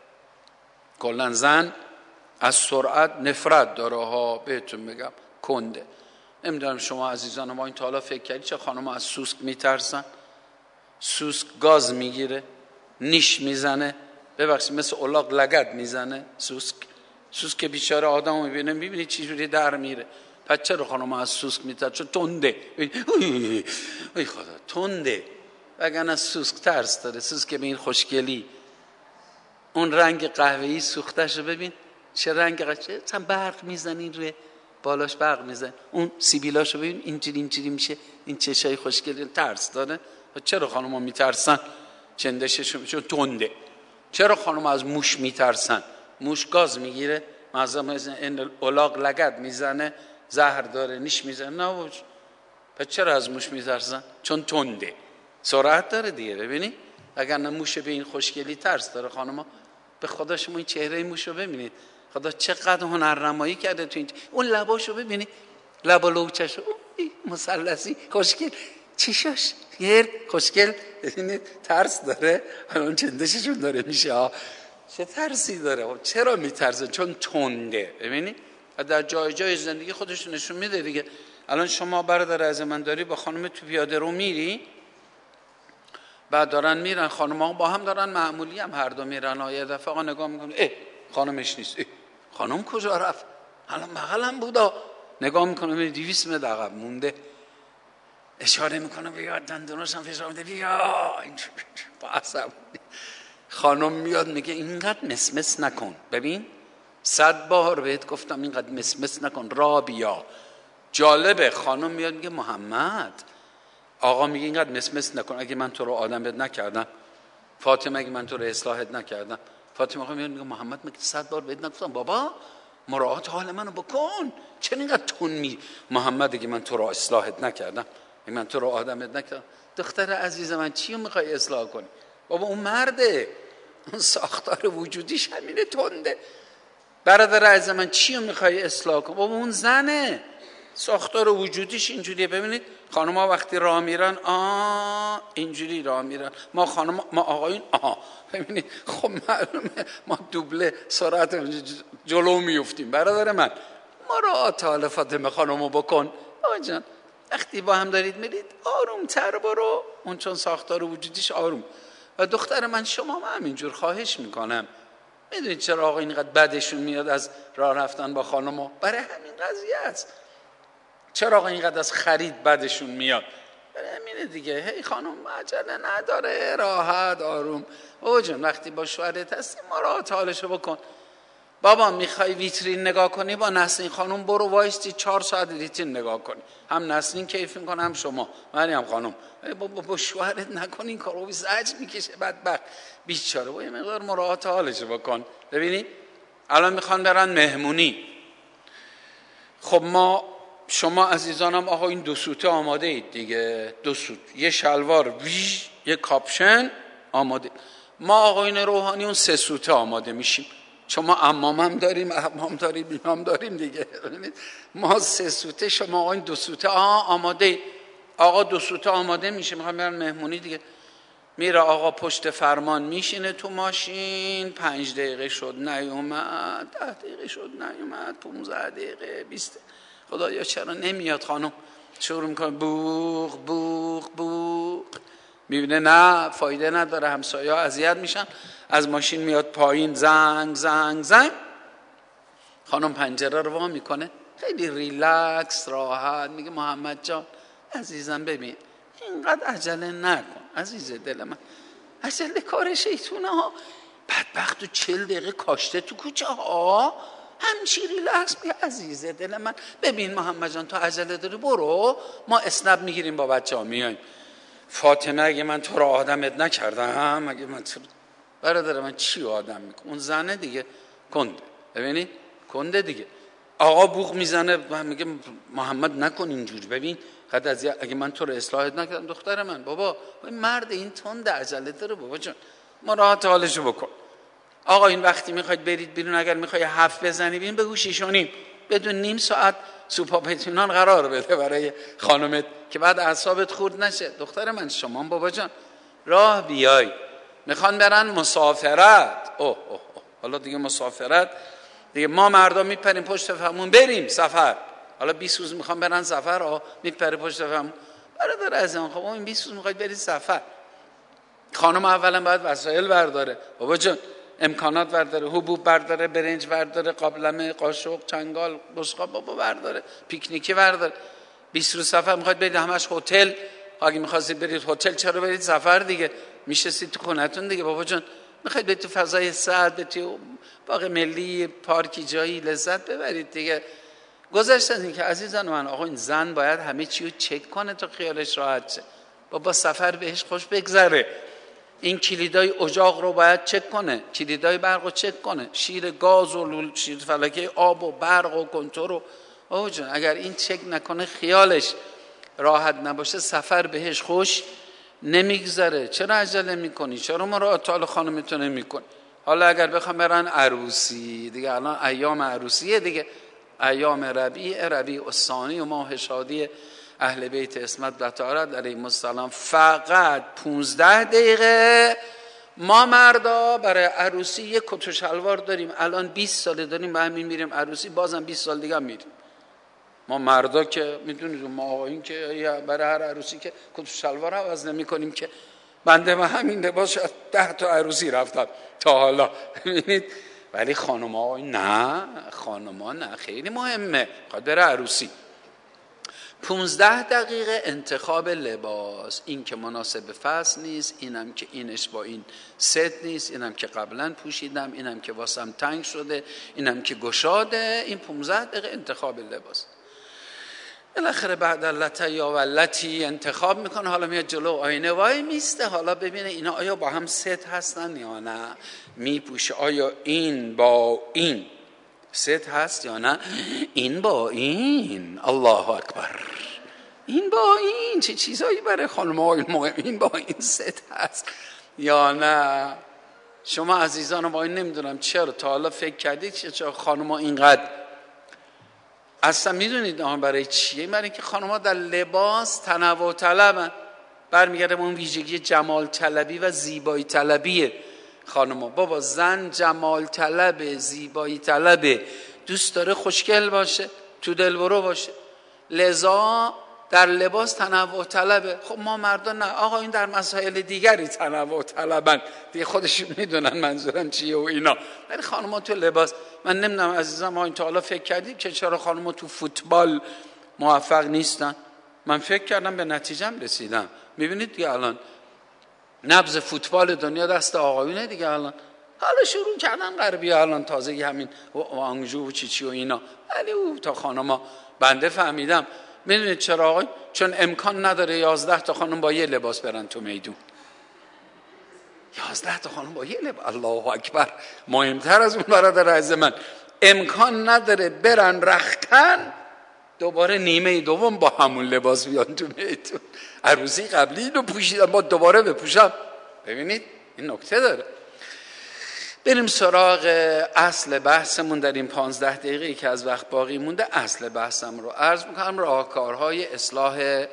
کلا زن از سرعت نفرت داره ها، بهتون بگم کنده. نمیدونم شما عزیزان ما این تا حالا فکر کردید چه خانم‌ها از سوسک میترسن؟ سوسک گاز میگیره، نیش میزنه، ببخشید مثل الاغ لگد میزنه. سوسک بیچاره آدمو میبینه، میبینی چه جوری در میره. پس چرا خانم‌ها از سوسک میترسن؟ چون تنده. ای خدا تنده. وگرنه سوسک ترس داره. سوسک به این خوشگلی، اون رنگ قهوه‌ای سوخته‌شو ببین چه رنگ قشنگه، هم برق میزنین روی بالاش، برق میزنین. اون سیبیلاشو ببین اینجوری میشه، این چشای خوشگل. ترس داره. چرا خانم‌ها میترسن؟ چندششون چون تنده. چرا خانم‌ها از موش میترسن؟ موش گاز میگیره، این الاغ لگد میزنه، زهر داره، نیش میزنه. نه پس چرا از موش میترسن؟ چون تنده، سرعت داره دیگه. ببینی اگر نه موش به این خوشگلی ترس داره خانم‌ها. به خدا شما این چهره موشو ببینید، خدا چقدر هنرنمایی کرده تو این اون لباشو ببینید، لب و لوچشو مثلثی خوشگل، چشاش غیر خوشگل، ببینید ترس داره، الان چندششون داره میشه چه ترسی داره. چرا میترسه؟ چون تنده. ببینید در جای جای زندگی خودش نشون میده دیگه. الان شما برادر از من داری با خانم تو پیاده رو میری، بعد دارن میرن خانم‌ها با هم دارن معمولی هم هر دو میرن، یه دفعه آقا نگاه میکنه خانمش نیست، خانم کجا رفت؟ الان بغلم بودا، نگاه میکنه 200 متر عقب مونده، اشاره میکنه بیا، دندوناش هم فشار میده بیا، با عصبانی. خانم میاد میگه اینقدر مسمس نکن، ببین 100 بار بهت گفتم اینقدر مسمس نکن، را بیا. جالبه خانم میاد میگه محمد، آقا میگه اینقدر مسمس نکن، اگه من تو رو آدمت نکردم، فاطمه اگه من تو رو اصلاحت نکردم، فاطمه میاد میگه محمد میگه 100 بار بهت نگفتم بابا مراعات حال منو بکن، چرا اینقدر تون محمد اگه من تو رو اصلاحت نکردم، اگه من تو رو آدمت نکردم. دختر عزیز من چی میخوای اصلاح کنی؟ بابا اون مرده، اون ساختار وجودیش همینه تنده. برادر عزیز من چی میخوای اصلاح کنی؟ بابا اون زنه، ساختار وجودیش اینجوریه. ببینید خانم‌ها وقتی راه میرن اینجوری راه میرن، ما آقایون ببینید خب معلومه ما دوبله سرعت جلو میفتیم. برادر من مراعات حال فاطمه خانمو بکن. آقا جان وقتی با هم دارید میرید آروم تر برو، اون چون ساختار وجودیش آروم. و دختر من شما هم همینجور خواهش میکنم. میدونید چرا آقا اینقدر بدشون میاد از راه رفتن با خانمو؟ برای همین قضیه است. چرا آقا اینقدر از خرید بدشون میاد؟ برای همینه دیگه. هی خانم عجله نداره، راحت آروم. بابا جان وقتی با شوهرت هستی مراعات حالشو بکن. بابا میخوای ویترین نگاه کنی با نسرین خانم برو وایستی 4 ساعت ویترین نگاه کنی، هم نسرین کیف میکنه هم شما. مریم خانم بابا با شوهرت نکن این کارو، زجر میکشه بدبخت بیچاره. با یه مقدار مراعات حالشو بکن. ببینی الان میخوان برن مهمونی، خب شما عزیزانم آقا این 2 سوته آماده اید دیگه، 2 سوت، یه شلوار ویژ، یه کاپشن آماده. ما آقایون روحانی اون 3 سوته آماده میشیم. شما امام داریم، امام داریم، امام داریم دیگه. ما 3 سوته، شما آقایون 2 سوته آماده. آقا 2 سوته آماده میشه، میخوام برن مهمونی دیگه. میره آقا پشت فرمان میشینه تو ماشین، 5 دقیقه شد نیومد، 10 دقیقه شد نیومد، 15 دقیقه 20 خدایا چرا نمیاد خانم؟ شروع میکنه بوق بوق بوق، میبینه نه فایده نداره، همسایه‌ها اذیت میشن، از ماشین میاد پایین، زنگ زنگ زنگ. خانم پنجره رو وا میکنه، خیلی ریلکس راحت میگه محمد جان عزیزم ببین اینقدر عجله نکن عزیز دل من، عجله کار شیطونه ها. بدبخت تو 40 دقیقه کاشته تو کوچه ها، همچی ریلکس میگه عزیز دل من ببین محمد جان تو عجله داری برو، ما اسنپ میگیریم با بچه ها میایم. فاطمه اگه من تو رو آدمت نکردم، اگه من تو برادر من چی آدم میکنم؟ اون زنه دیگه کنده. ببینی کنده دیگه. آقا بوق میزنه میگه محمد نکن اینجوری، ببین قد از اگه من تو رو اصلاحت نکردم دختر من. بابا مرد این تند عجله داره بابا جان، مراعات حالشو بکن. آقا این وقتی میخواید برید بیرون، اگر میخوای 7 بزنی ببین بگو 6:30، بدون نیم ساعت سوپاپتینان قرار بده برای خانمت که بعد اعصابت خورد نشه. دختر من شما بابا جان راه بیای، میخوان برن مسافرت. حالا دیگه مسافرت دیگه، ما مردم میپریم پشت فرمون بریم سفر. حالا 20 روز میخوام برن سفر، میپره پشت فرمون. برادر عزیزم خب این 20 روز میخواید برید سفر، خانم اولا باید وسایل برداره بابا جان، امکانات برداره، حبوب برداره، برنج برداره، قابلمه، قاشق، چنگال، بشقاب بابا برداره، پیکنیکی برداره. 20 روز سفر میخواید برید همش هتل. اگه میخواستید برید هتل چرا برید سفر دیگه؟ میشستید تو خونتون دیگه بابا جان. میخواید برید تو فضای سعد، برید تو باغ ملی، پارکی، جایی لذت ببرید دیگه. گذشته از این که عزیزان من آقا این زن باید همه چی رو چک کنه تا خیالش راحت شه. بابا سفر بهش خوش بگذره. این کلیدای اجاق رو باید چک کنه، کلیدای برق رو چک کنه، شیر گاز و شیر فلکه آب و برق و کنتور و آقا جان اگر این چک نکنه خیالش راحت نباشه سفر بهش خوش نمیگذره. چرا عجله میکنی؟ چرا مراعات حال خانمتو نمیکنی؟ حالا اگر بخوام برن عروسی دیگه، الان ایام عروسیه دیگه، ایام ربیع الثانی و ماه شادی اهل بیت عصمت و طهارت علیهم السلام. فقط 15 دقیقه ما مردا برای عروسی یک کت و شلوار داریم. الان 20 ساله داریم به همین میریم عروسی، بازم 20 سال دیگه هم میریم. ما مردا که میدونید، ما آقایون که برای هر عروسی که کت و شلوار عوض نمی کنیم که. بنده من همین لباس شاید 10 تا عروسی رفتم تا حالا، ببینید. ولی خانم‌ها نه، خانم‌ها نه، خیلی مهمه، خواهد بره عروسی. 15 دقیقه انتخاب لباس، این که مناسب فصل نیست، اینم که اینش با این ست نیست، اینم که قبلا پوشیدم، اینم که واسم تنگ شده، اینم که گشاده. این 15 دقیقه انتخاب لباس. بالاخره بعد اللتی یا ولتی انتخاب میکنه. حالا میاد جلو آینه وای میسته، حالا ببینه اینا آیا با هم ست هستن یا نه، میپوشه آیا این با این ست هست یا نه، این با این، الله اکبر، این با این چه چیزایی برای خانم‌ها مهم، این با این ست هست یا نه. شما عزیزان ما این نمیدونم چرا تا حالا فکر کردید چرا خانم‌ها اینقدر اصلا میدونید برای چیه؟ برای اینکه خانم‌ها در لباس تنوع طلبن. برمیگرده اون ویژگی جمال طلبی و زیبایی طلبیه. خانم‌ها بابا زن جمال طلبه، زیبایی طلبه، دوست داره خوشگل باشه، تو دلبرو باشه، لذا در لباس تنوع طلبه. خب ما مردان نه، آقا این در مسائل دیگری تنوع طلبن دیگه، خودشون میدونن منظورم چیه و اینا. ولی خانم‌ها تو لباس، من نمیدونم عزیزان ما این تا حالا فکر کردید که چرا خانم‌ها تو فوتبال موفق نیستن؟ من فکر کردم به نتیجه‌ام رسیدم. میبینید دیگه الان نبض فوتبال دنیا دست آقایونه دیگه. الان حالا شروع کردن غربی، الان تازه همین وانگجو و چی و اینا، ولی او تا خانم‌ها بنده فهمیدم. میدونید چرا آقای؟ چون امکان نداره 11 تا خانم با یه لباس برن تو میدون. 11 تا خانم با یه لباس، الله اکبر، مهمتر از اون برادر عزیز من، امکان نداره برن رختن دوباره نیمه دوم با همون لباس بیان تو میدون. عروسی قبلی اینو پوشیدم با دوباره بپوشم. ببینید این نکته داره. بریم سراغ اصل بحثمون در این 15 دقیقه که از وقت باقی مونده. اصل بحثم رو عرض میکنم، راهکارهای اصلاح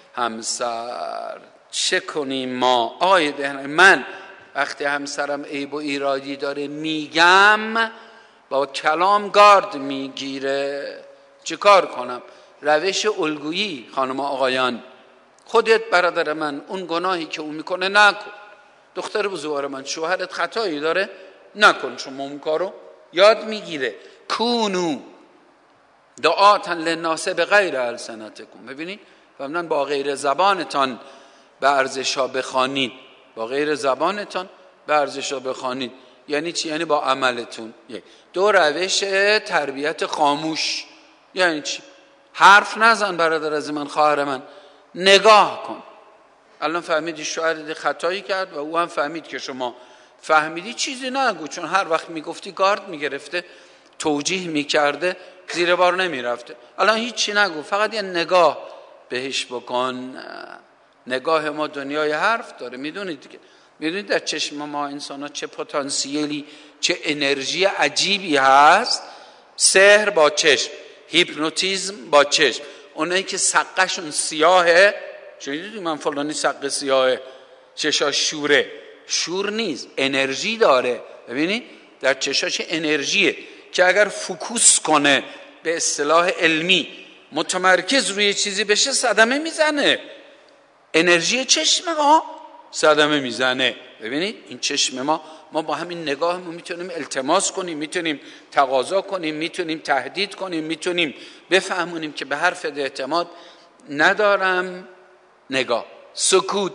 همسر. چه کنیم ما؟ آقای دهنه، من وقتی همسرم عیب و ایرادی داره میگم، با کلام گارد میگیره، چه کار کنم؟ روش الگویی خانم آقایان، خودت برادر من اون گناهی که اون میکنه نکن. دختر بزرگوار من، شوهرت خطایی داره نکن، شما اون کارو یاد میگیره. کونو دعاتا للناس بغیر السنتکم. ببینید فرمودن با غیر زبانتان به ارزشا بخوانید. با غیر زبانتان به ارزشا بخوانید یعنی چی؟ یعنی با عملتون. دو روش تربیت خاموش یعنی چی؟ حرف نزن برادر از من، خواهر من، نگاه کن. الان فهمیدی شوهرت خطایی کرد و او هم فهمید که شما فهمیدی، چیزی نگو، چون هر وقت میگفتی گارد میگرفته، توجیه میکرده، زیر بار نمیرفته. الان هیچی نگو، فقط یه نگاه بهش بکن. نگاه ما دنیای حرف داره. میدونید دیگه، میدونید در چشم ما انسان ها چه پتانسیلی، چه انرژی عجیبی هست. سحر با چشم، هیپنوتیزم با چشم. اونایی که سقشون سیاهه، چون دیدید من فلانی سق سیاهه، چشاش شوره، شور نیست، انرژی داره. ببینید در چشاش انرژیه که اگر فوکوس کنه، به اصطلاح علمی متمرکز روی چیزی بشه، صدمه میزنه. انرژی چشم ما صدمه میزنه. ببینید این چشم ما با همین نگاهمون میتونیم التماس کنیم، میتونیم تقاضا کنیم، میتونیم تهدید کنیم، میتونیم بفهمونیم که به حرفت اعتماد ندارم. نگاه، سکوت.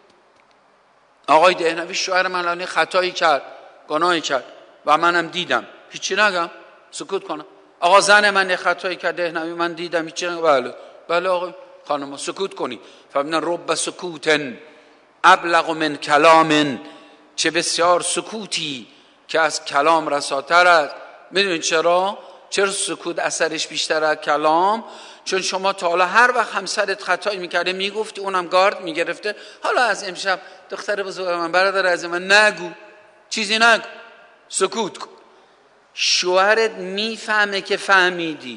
آقای دهنوی شوهر من الان خطایی کرد، گناهی کرد و منم دیدم، هیچی نگم، سکوت کنم. آقا زن من خطایی کرد دهنوی، من دیدم، هیچی نگم. بله آقا خانم سکوت کنی. فمن رب سکوتن ابلغ من کلام، چه بسیار سکوتی که از کلام رساتر است. میدونید چرا سکوت اثرش بیشتر از کلام؟ چون شما تا حالا هر وقت همسرت خطایی میکرده میگفتی، اونم گارد میگرفته. حالا از امشب دختر بزرگ من، برادر از من، نگو، چیزی نگو، سکوت کن. شوهرت میفهمه که فهمیدی،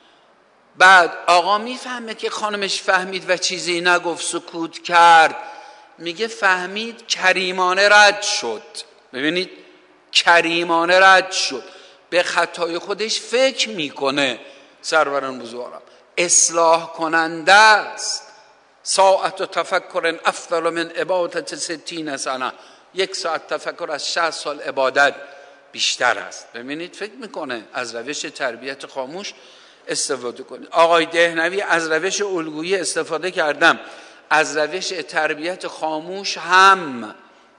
بعد آقا میفهمه که خانمش فهمید و چیزی نگفت، سکوت کرد، میگه فهمید، کریمانه رد شد. ببینید، کریمانه رد شد، به خطای خودش فکر میکنه. سروران بزرگوارم اصلاح کننده است. ساعت تفکر افضل من عبادت 60 سنه. 1 ساعت تفکر از 60 سال عبادت بیشتر است. ببینید، فکر میکنه. از روش تربیت خاموش استفاده کنید. آقای دهنوی از روش الگویی استفاده کردم، از روش تربیت خاموش هم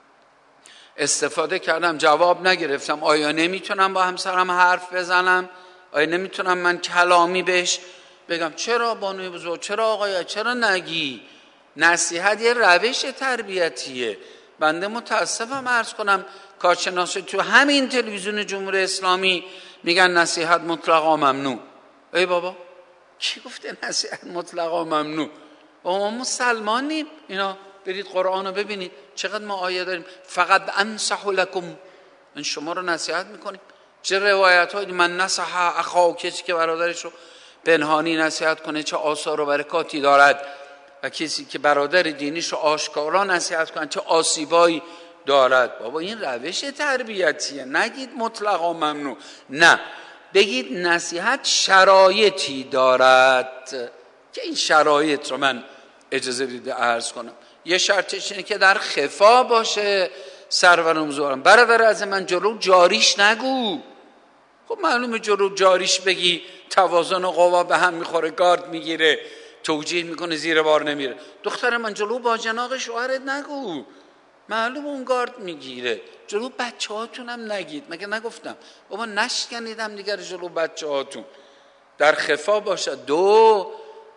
استفاده کردم، جواب نگرفتم. آیا نمیتونم با همسرم حرف بزنم؟ آیا نمیتونم من کلامی بهش بگم؟ چرا بانوی بزرگ، چرا آقای، چرا نگی؟ نصیحت یه روش تربیتیه. بنده متاسفم عرض کنم کارشناس تو همین تلویزیون جمهوری اسلامی میگن نصیحت مطلقا ممنوع. ای بابا، کی گفته نصیحت مطلقا ممنوع؟ ما مسلمانیم. اینا برید قرآن رو ببینید چقدر ما آیه داریم. فقط انصح لکم، من شما رو نصیحت میکنیم. چه روایت هایی من نصح اخا، کسی که برادرش رو پنهانی نصیحت کنه چه آثار و برکاتی دارد، و کسی که برادر دینیش رو آشکارا نصیحت کنه چه آسیبایی دارد. بابا این روش تربیتیه. نگید مطلقا ممنوع، نه، بگید نصیحت شرایطی دارد که این شرایط رو من اجازه بدید عرض کنم. یه شرطش اینه که در خفا باشه. سرورم زورم برادر از من جلو جاریش نگو. خب معلومه جلو جاریش بگی توازن و قوا به هم میخوره، گارد میگیره، توجیه میکنه، زیر بار نمیره. دختر من جلو با جناق شوهرت نگو، معلومه اون گارد میگیره. جلو بچه هاتونم نگید. مگه نگفتم بابا نشکنیدم دیگر جلو بچه هاتون؟ در خفا باشد. 2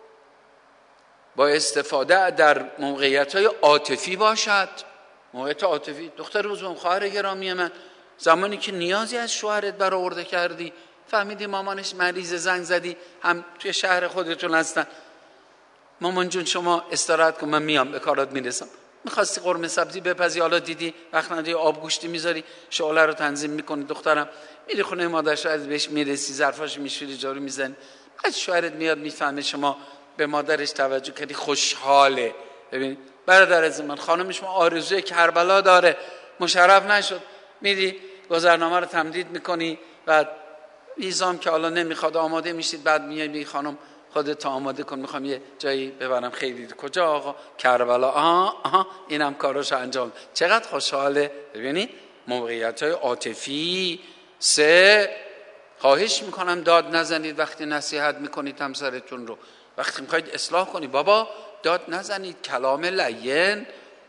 با استفاده در موقعیت‌های عاطفی باشد. موقعیت عاطفی. دختر بزرگم، خواهر گرامی من، زمانی که نیازی از شوهرت برآورده کردی، فهمیدی مامانش مریض، زنگ زدی، هم توی شهر خودتون هستن، مامان جون شما استراحت کن من میام به کارات میرسم. میخواستی قرمه سبزی بپزی، حالا دیدی وقت نداری آب گوشتی میذاری، شعله رو تنظیم میکنی، دخترم میری خونه مادرش، از بهش میرسی، ظرفاش میشوری، جارو میزنی، از شوهرت میاد میفهمه شما به مادرش توجه کردی، خوشحاله. ببین برادر از من، خانم شما آرزوی کربلا داره، مشرف نشد، میری گذرنامه رو تمدید میکنی، بعد ویزام که حالا نمیخواد آماده میشید، بعد میای خانم خودت آماده کن، میخوام یه جایی ببرم. خیلی کجا آقا؟ کربلا. آها اینم کاراشو انجام. چقدر خوشحاله. ببینید موقعیت‌های عاطفی. 3 خواهش میکنم داد نزنید وقتی نصیحت میکنید همسرتون رو. وقتی میخواید اصلاح کنید بابا داد نزنید، کلام لین.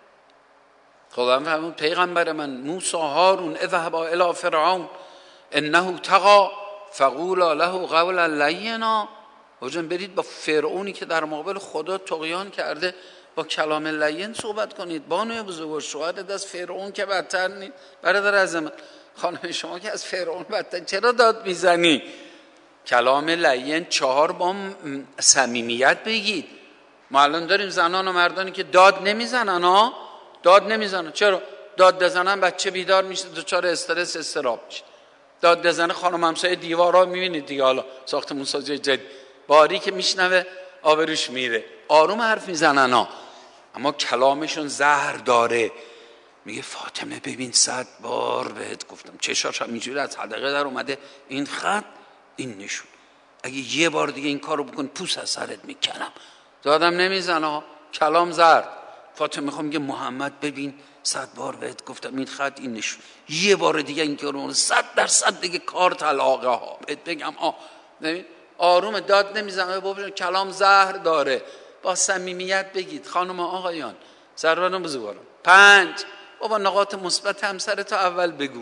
خدا فرمود پیغمبر من موسی هارون اذهبا الی فرعون انه طغى فقولا له قولا لینا. بجن برید با فرعونی که در مقابل خدا طغیان کرده با کلام لین صحبت کنید. بانوی بزرگ، شوهرت از فرعون که بدتر نیست. برادر از من، خانم شما که از فرعون بدتر، چرا داد میزنی؟ کلام لین. 4 با صمیمیت بگید. ما الان داریم زنان و مردانی که داد نمیزنن. داد نمیزنن. چرا؟ داد بزنن بچه بیدار میشه، دچار استرس استراب میشه. داد بزنه خانم همسایه دیوارا میبینید دیگه، حالا ساختمون سازی جدید، باری که میشنوه آبروش میره. آروم حرف میزنن اما کلامشون زهر داره. میگه فاطمه ببین 100 بار بهت گفتم، چشاش هم اینجوری از حلقه در اومده، این خط این نشون، اگه یه بار دیگه این کارو بکن پوست از سرت میکنم. دادم نمیزنه، کلام زرد. فاطمه میخوام میگه محمد ببین 100 بار بهت گفتم این خط این نشون، یه بار دیگه این کارو 100% دیگه کار طلاقه ها بهت بگم. ببین آروم، داد نمیزنه، بابا کلام زهر داره. با صمیمیت بگید. خانم آقایان سروران بزرگواران. 5 بابا نقاط مثبت همسرت اول بگو.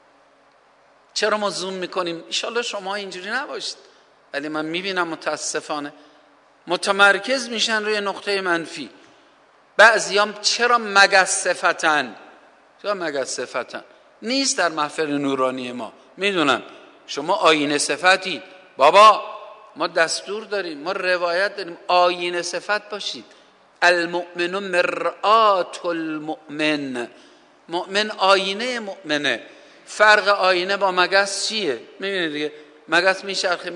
چرا ما زوم میکنیم؟ ان شاءالله شما اینجوری نباشید، ولی من میبینم متاسفانه متمرکز میشن روی نقطه منفی. بعضیام چرا مگس صفتن؟ چرا مگس صفتن؟ نیست در محفل نورانی ما. میدونم شما آینه صفتید. بابا ما دستور داریم، ما روایت داریم، آینه صفت باشید. المؤمن مرآت المؤمن. مؤمن آینه مؤمنه. فرق آینه با مگس چیه؟ میبینید دیگه، مگس میچرخه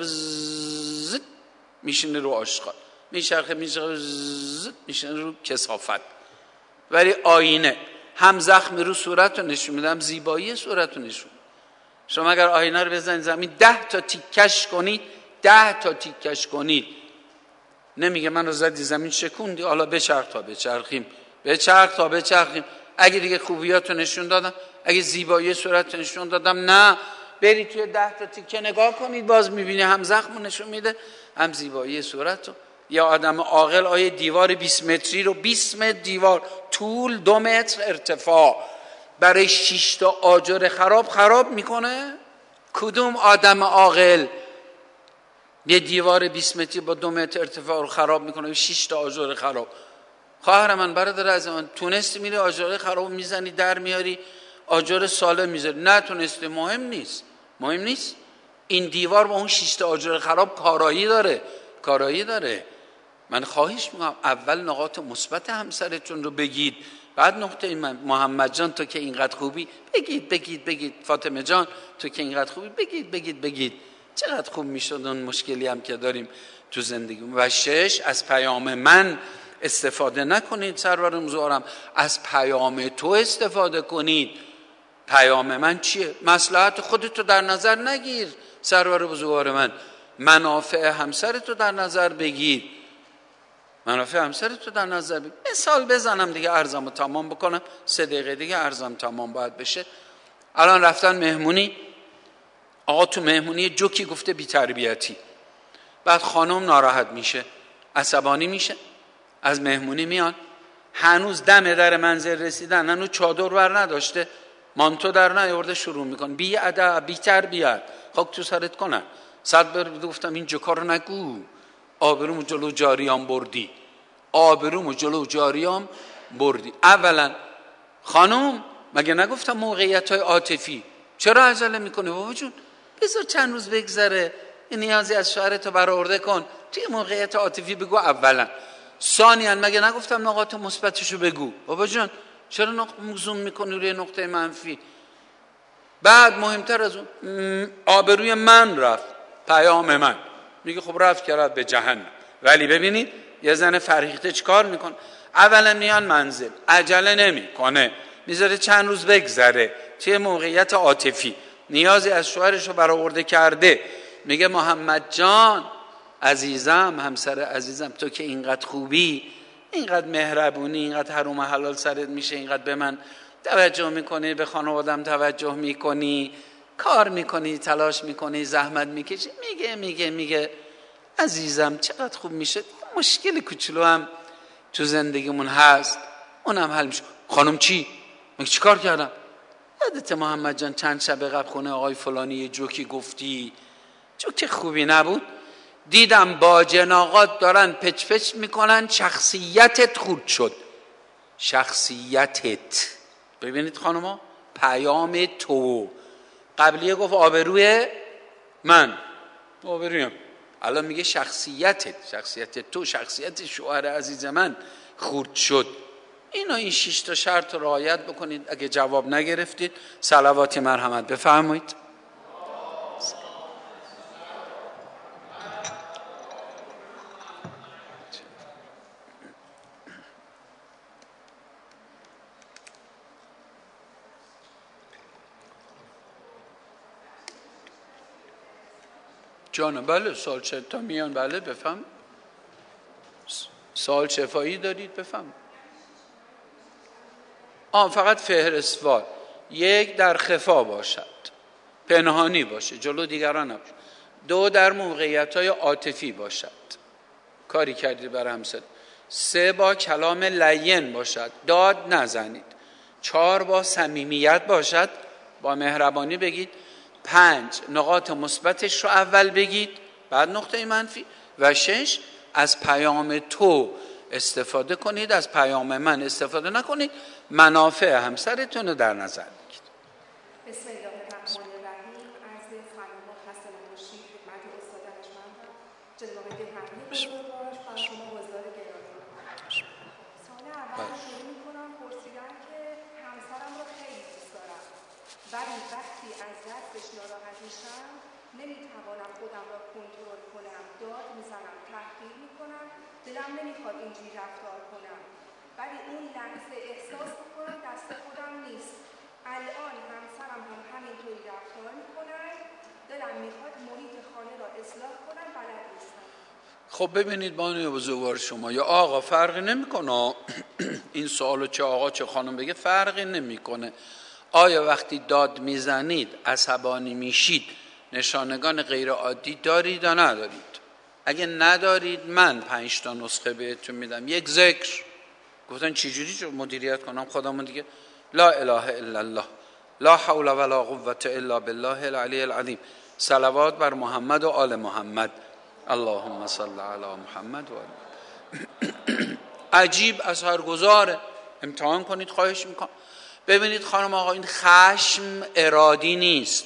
میشینه رو آشغال، میچرخه میشینه رو کثافت. ولی آینه هم زخم رو صورت رو نشون میده، هم زیبایی صورت رو نشون. شما اگر آینه رو بزنید زمین 10 تا تیکش کنید، 10 تا تیکش کنید، نمیگه من رو زدی زمین شکوندی حالا بچرخ تا بچرخیم، بچرخ تا بچرخیم. اگه دیگه خوبیاتو نشون دادم، اگه زیبایی صورت نشون دادم، نه، برید توی 10 تا تیکه نگاه کنید، باز میبینی هم زخم نشون میده، هم زیبایی صورتو. یا آدم عاقل آیه دیوار 20 متری رو 20 متر دیوار طول 2 متر ارتفاع برای 6 تا آجر خراب میکنه؟ کدوم آدم عاقل یه دیوار 20 متری با 2 متر ارتفاع رو خراب میکنه 6 تا آجر خراب؟ خواهر من، برادر از من، تونستی میری آجر خراب میزنی در میاری، آجر سالم میذاری، نه تونستی، مهم نیست. این دیوار با اون 6 تا آجر خراب کارایی داره. من خواهش میکنم اول نقاط مثبت همسرتون رو بگید، بعد نقطه من. محمد جان تو که اینقدر خوبی، بگید. فاطمه جان تو که اینقدر خوبی، بگید. چقدر خوب میشد اون مشکلی هم که داریم تو زندگی. و 6، از پیام من استفاده نکنید. سرور مزارم، از پیام تو استفاده کنید. پیام من چیه؟ مصلحت خودتو در نظر نگیر سرور بزرگوار من، منافع همسرتو در نظر بگیر. مثال بزنم دیگه، عرضمو تمام بکنم. 3 دقیقه دیگه عرضم تمام باید بشه. الان رفتن مهمونی، آقا تو مهمونی جوکی گفته بی تربیتی، بعد خانم ناراحت میشه، عصبانی میشه، از مهمونی میان، هنوز دم در منزل رسیدن، هنوز چادر بر نداشته، مانتو در نیورده، شروع میکن بی ادب، بی تربیت، خاک تو سرت کنن. 100 بار گفتم این جوکا رو نگو، آبرومو جلو جاریام بردی. اولا خانم، مگه نگفتم موقعیت‌های عاطفی، چرا عجله میکنه بابا جون؟ بذار چند روز بگذره، نیازی از شوهرتو برآورده کن، توی موقعیت عاطفی بگو اولا. ثانیاً مگه نگفتم نقاط مثبتشو بگو؟ بابا جون چرا زوم میکنی روی نقطه منفی؟ بعد مهمتر از اون، آبروی من رفت، پیام من میگه خب رفت که رفت به جهنم. ولی ببینید یه زن فرهیخته چیکار میکنه؟ اولا میان منزل، عجله نمیکنه، میذاره چند روز بگذره، توی موقعیت عاطفی نیازی از شوهرش رو برآورده کرده، میگه محمد جان عزیزم، همسر عزیزم، تو که اینقدر خوبی، اینقدر مهربونی، اینقدر حروم حلال سرت میشه، اینقدر به من توجه میکنی، به خانوادم توجه میکنی، کار میکنی، تلاش میکنی، زحمت میکشی، میگه عزیزم چقدر خوب میشه، مشکل کوچولو هم تو زندگیمون هست، اونم حل میشه. خانم چی؟ من چی کار کردم؟ یادت محمد جان چند شب قبل خونه آقای فلانی یه جوکی گفتی، جوک خوبی نبود، دیدم با جناقات دارن پچ میکنن، شخصیتت خورد شد. شخصیتت، ببینید خانوما، پیام تو. قبلیه گفت آبروی من، آبرویم، الان میگه شخصیت تو، شخصیت شوهر عزیز من خورد شد. این 6 تا شرط رعایت بکنید. اگه جواب نگرفتید صلوات مرحمت بفرمایید. جانم بله، سوال تا میان، بله بفهم. سوال شفایی دارید بفهم. فقط فهرستوار. 1 در خفا باشد، پنهانی باشه، جلو دیگران نباشه. 2 در موقعیت‌های عاطفی باشد، کاری کردید برای همسر. 3 با کلام لین باشد، داد نزنید. 4 با صمیمیت باشد، با مهربانی بگید. 5 نقاط مثبتش رو اول بگید، بعد نقطه منفی. و 6 از پیام تو استفاده کنید، از پیام من استفاده نکنید، منافع همسرتون رو در نظر بگیرید. بسم الله الرحمن الرحیم. عرض سلامات حسن باشید خدمت استاد ارجمند جناب آقای دهقانی بزرگوار و شما حضار گرامی. سوال اول شروع می‌کنم، پرسیدن که همسرم رو خیلی دوست دارم، ولی وقتی از دستش ناراحت میشم نمیتوانم خودم را کنترل کنم، داد میزنم، تحقیر میکنم، دلم نمیخواد اینجوری رفتار کنم، ولی اون لحظه احساس میکنم دست خودم نیست. الان همسرم هم همینطوری رفتار میکنن، دلم میخواد محیط خانه را اصلاح کنم، بلد نیستم. خب ببینید بانوی بزرگوار شما یا آقا فرقی نمیکنه این سوالو چه آقا چه خانم بگه فرقی نمیکنه. آیا وقتی داد میزنید عصبانی میشید نشانگان غیر عادی دارید یا ندارید؟ اگه ندارید من 5 تا نسخه بهتون میدم. یک، ذکر. گفتن چجوری مدیریت کنم خودمون دیگه؟ لا اله الا الله، لا حول ولا قوة الا بالله العلی العظیم. صلوات بر محمد و آل محمد، اللهم صل علی محمد و آل. عجیب اثرگذاره. امتحان کنید خواهش میکنم. ببینید خانم آقا، این خشم ارادی نیست.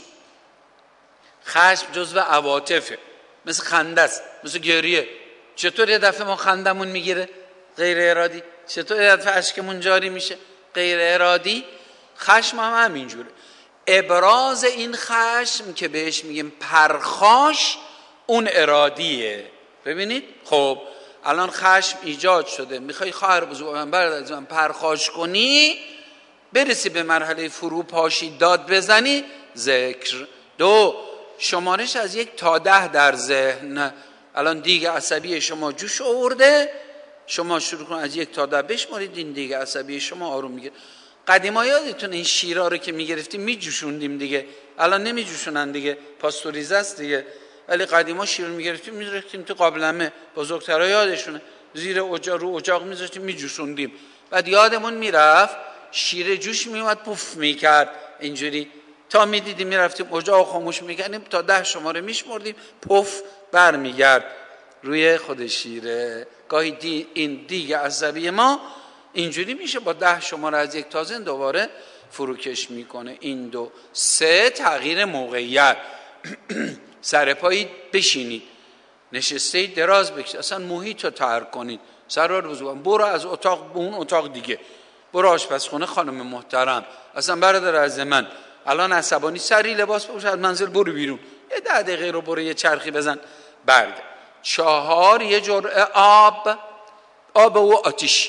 خشم جزو عواطفه، مثل خنده است، مثل گریه. چطور یه دفعه ما خندمون میگیره؟ غیر ارادی. چطور یه دفعه اشکمون جاری میشه؟ غیر ارادی. خشم هم همینجوره. ابراز این خشم که بهش میگیم پرخاش، اون ارادیه. ببینید خب الان خشم ایجاد شده، میخوای خواهر بزرگ من برادر من پرخاش کنی، برسی به مرحله فروپاشی داد بزنی، ذکر. 2، شمارش از 1 تا 10 در ذهن. الان دیگ عصبی شما جوش آورده، شما شروع کن از 1 تا 10 بشمارید، این دیگ عصبی شما آروم میگیره. قدیما یادتونه این شیرها رو که میگرفتیم میجوشوندیم دیگه، الان نمیجوشونن دیگه، پاستوریزه است دیگه. ولی قدیما شیر رو میگرفتیم میذاشتیم تو قابلمه، بزرگترها یادشونه زیر اجاق رو اجاق میذاشتیم میجوشوندیم، بعد یادمون میرفت شیر جوش میومد پوف میکرد اینجوری، تا میدیدیم میرفتیم اجاق خاموش میکردیم تا 10 شماره میشمردیم، پوف برمیگرد روی خود شیره. گاهی این دیگ عصبی ما اینجوری میشه، با 10 شماره از 1 تا زن دوباره فروکش میکنه. این 2. 3، تغییر موقعیت. سر پایید بشینید، نشسته دراز بکشید، اصلا محیط رو ترک کنید. سرور بزرگم برو از اتاق به اون اتاق دیگه، برو آشپزخونه خانم محترم، اصلا برادر از من الان عصبانی، سری لباس بپوش از منزل برو بیرون، یه 10 دقیقه رو برو یه چرخی بزن برگرد. 4، یه جرعه آب و آتیش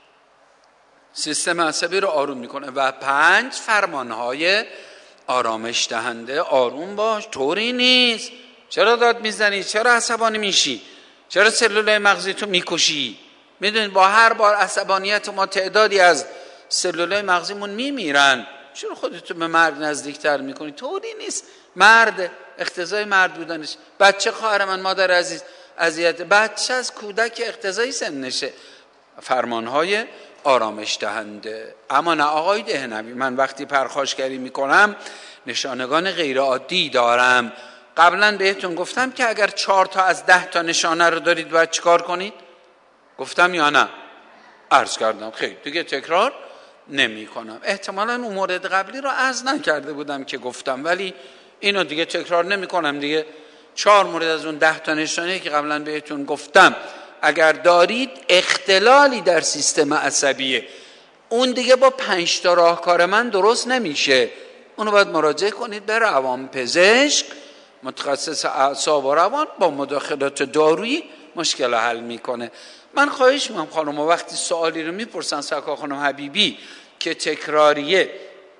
سیستم عصبی رو آروم میکنه. و 5، فرمانهای آرامش دهنده. آروم باش، طوری نیست، چرا داد میزنی، چرا عصبانی میشی، چرا سلولای مغزی تو میکشی؟ میدونید با هر بار عصبانیت ما تعدادی از سلولای مغزیمون میمیرن. چرا خودتو به مرگ نزدیکتر میکنی؟ طوری نیست، مرد اقتضای مرد بودنش. بچه خواهر من مادر عزیز اذیت بچه از کودک اقتضای سنشه. فرمانهای آرامش دهنده. اما نه آقای دهنوی، من وقتی پرخاشگری میکنم نشانگان غیر عادی دارم. قبلا بهتون گفتم که اگر 4 تا از 10 تا نشانه رو دارید باید چیکار کنید؟ گفتم یا نه؟ عرض کردم. خیلی دیگه تکرار نمی کنم. احتمالاً اون مورد قبلی رو عرض نکرده بودم که گفتم، ولی اینو دیگه تکرار نمی کنم دیگه. 4 مورد از اون 10 تا نشانه که قبلا بهتون گفتم اگر دارید اختلالی در سیستم عصبیه، اون دیگه با 5 تا راهکار من درست نمیشه. اونو باید مراجعه کنید به روانپزشک متخصص اعصاب و روان، با مداخلات دارویی مشکل حل میکنه. من خواهش میکنم خانم وقتی سوالی رو میپرسن سکا خانم حبیبی که تکراریه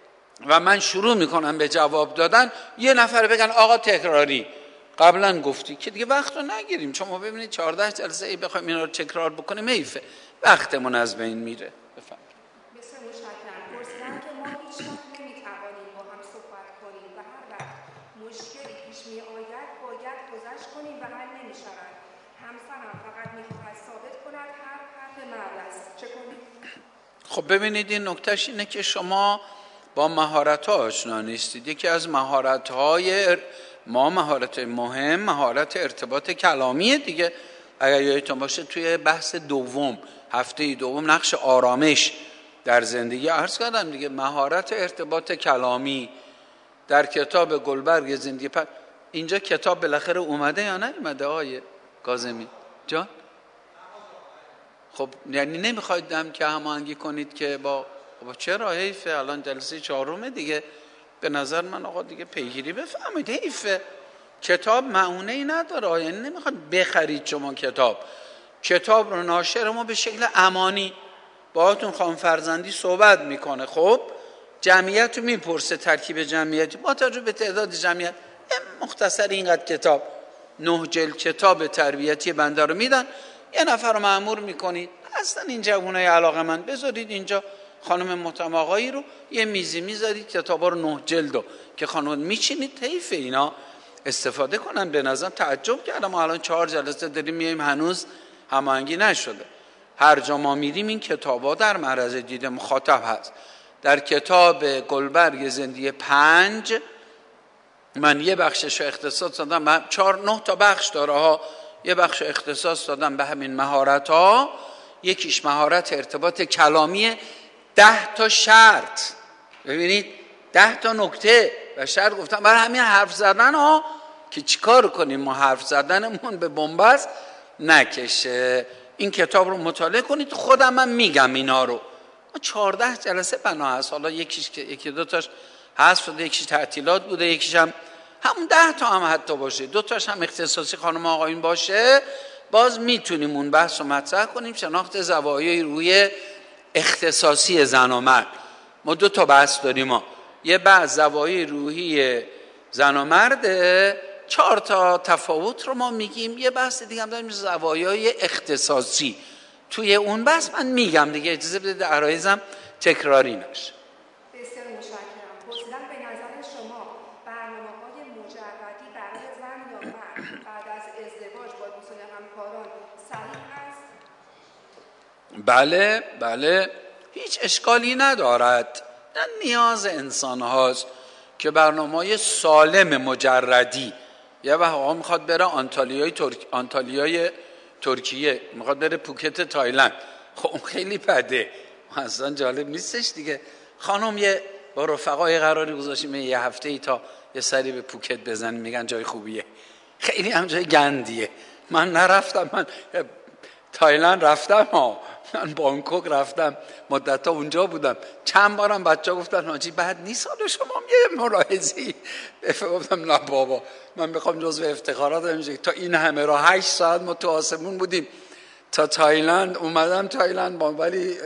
و من شروع میکنم به جواب دادن، یه نفر بگن آقا تکراری قبلا گفتی، که دیگه وقت رو نگیریم. چون ما ببینید 14 جلسه ای بخوایم اینا رو تکرار بکنیم حیفه، وقتمون از بین میره. بفهم. بسیار متشکرم. پرسیدن که ما هیچ وقت نمیتوانیم با هم صحبت کنیم و هر وقت مشکلی پیش می آید باید گذشت کنیم و حل نمیشود. همسرم فقط میخواهد ثابت کند هر حرف مرد است، چه کنیم؟ خب ببینید این نکتهش اینه که شما با مهارت‌ها آشنا نیستید. یکی از مهارت‌های ما، مهارت مهم، مهارت ارتباط کلامیه دیگه. اگر یادتون باشه توی بحث دوم، هفته دوم، نقش آرامش در زندگی عرض کردم دیگه. مهارت ارتباط کلامی در کتاب گلبرگ زندگی اینجا کتاب بالاخره اومده یا نیومده آقای کاظمی جان؟ خب یعنی نمیخواید هم که هماهنگی کنید که با چرا؟ حیفه الان جلسه 4 دیگه، به نظر من آقا دیگه پیگیری بفهمید. حیفه کتاب معونه‌ای نداره، یعنی نمیخواد بخرید شما کتاب رو ناشر ما به شکل امانی باهاتون خانم فرزندی صحبت میکنه. خب جمعیت رو میپرسه ترکیب جمعیتی با توجه به تعداد جمعیت مختصر اینقدر کتاب 9 جلد کتاب تربیتی بنده رو میدن، یه نفر رو مأمور میکنید اصلا این جوونای علاقه‌مند بذارید اینجا، خانم محترم آقایی رو یه میزی میذارید کتابا رو 9 جلدو که خانم میچینید، حیف اینا استفاده کنن. به نظرم تعجب کردم ما الان 4 جلسه داریم میایم هنوز هماهنگی نشده. هر جا ما میریم این کتابا در معرض دید مخاطب هست. در کتاب گلبرگ زندگی 5 من یه بخشش اختصاص دادم، 4-9 تا بخش داره ها، یه بخش اختصاص دادم به همین مهارت ها. یکیش مهارت ارتباط کلامیه، 10 تا شرط، ببینید 10 تا نکته و شرط گفتم برای همین حرف زدن ها که چیکار کنیم ما حرف زدنمون به بنبست نکشه. این کتاب رو مطالعه کنید، خودم من میگم اینا رو. 14 جلسه بنا هست، حالا یکی دو تاش حذف شده، یکیش تعطیلات بوده، یکیش هم همون 10 تا هم حتی باشه، 2 تاش هم اختصاصی خانم آقایون باشه، باز میتونیم اون بحث رو مطرح کنیم. شناخت زوایای روی اختصاصی زن و مرد. ما 2 تا بحث داریم ها، یه بحث زوایای روحی زن و مرد، 4 تا تفاوت رو ما میگیم، یه بحث دیگه هم داریم زوایای اختصاصی. توی اون بحث من میگم دیگه، اجازه بدید عرایزم تکراری نشه. بسیار متشکرم. پرسیدم به نظر شما برنامه‌های مجردی برای زن یا مرد بعد از ازدواج با دوستان همکاران صحیح است؟ بله هیچ اشکالی ندارد. نیاز انسان هاست که برنامه‌های سالم مجردی، یه وقت میخواد بره آنتالیای ترکیه، میخواد بره پوکت تایلند، خب اون خیلی بده، اصلا جالب نیستش دیگه. خانم یه با رفقای قراری گذاشتیم یه هفته ای تا یه سری به پوکت بزنیم، میگن جای خوبیه، خیلی هم جای گندیه. من نرفتم، من تایلند رفتم من بانکوک رفتم، مدت ها اونجا بودم، چند بارم بچه ها گفتن حاجی بد نیست حالا شما یه ملاحظه‌ای. گفتم نه بابا من میخوام جزو افتخارات میشه. تا این همه را 8 ساعت ما تو آسمون بودیم تا تایلند اومدم تایلند ولی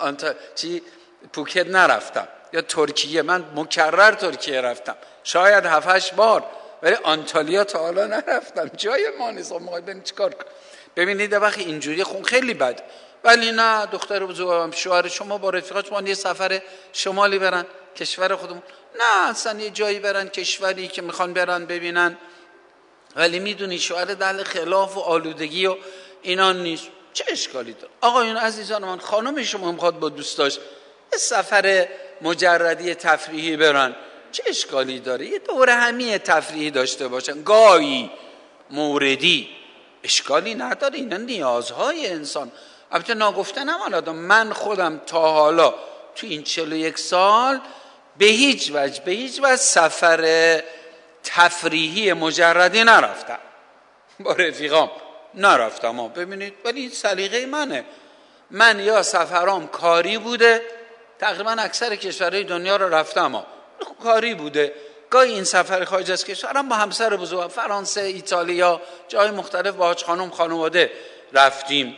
پوکت نرفتم. یا ترکیه، من مکرر ترکیه رفتم شاید 7-8 بار، ولی آنتالیا تا حالا نرفتم. جای ما نیست. میخواید بریم چیکار کنیم؟ ببینید وقتی اینجوری خون خیلی بد، ولی نه دختر بزرگم شوهر شما با رفیقات شما یه سفر شمالی برن کشور خودمون، نه اصلا یه جایی برن کشوری که میخوان برن ببینن، ولی میدونی شوهر دل خلاف و آلودگی و اینا نیست، چه اشکالی داره؟ آقایون عزیزان من، خانم شما میخواد با دوستاش یه سفر مجردی تفریحی برن، چه اشکالی داره؟ یه دوره همی تفریحی داشته باشن گاهی موردی، اشکالی نداره. اینا نیازهای انسان. البته ناگفته نماند من خودم تا حالا تو این 41 سال به هیچ وجه سفر تفریحی مجردی نرفتم، با رفیقام نرفتم ببینید، ولی این سلیقه منه. من یا سفرام کاری بوده، تقریبا اکثر کشورهای دنیا رو رفتم کاری بوده، گاهی این سفر خارج از کشورم با همسر بزرگم فرانسه، ایتالیا، جای مختلف با حاج خانم خانواده رفتیم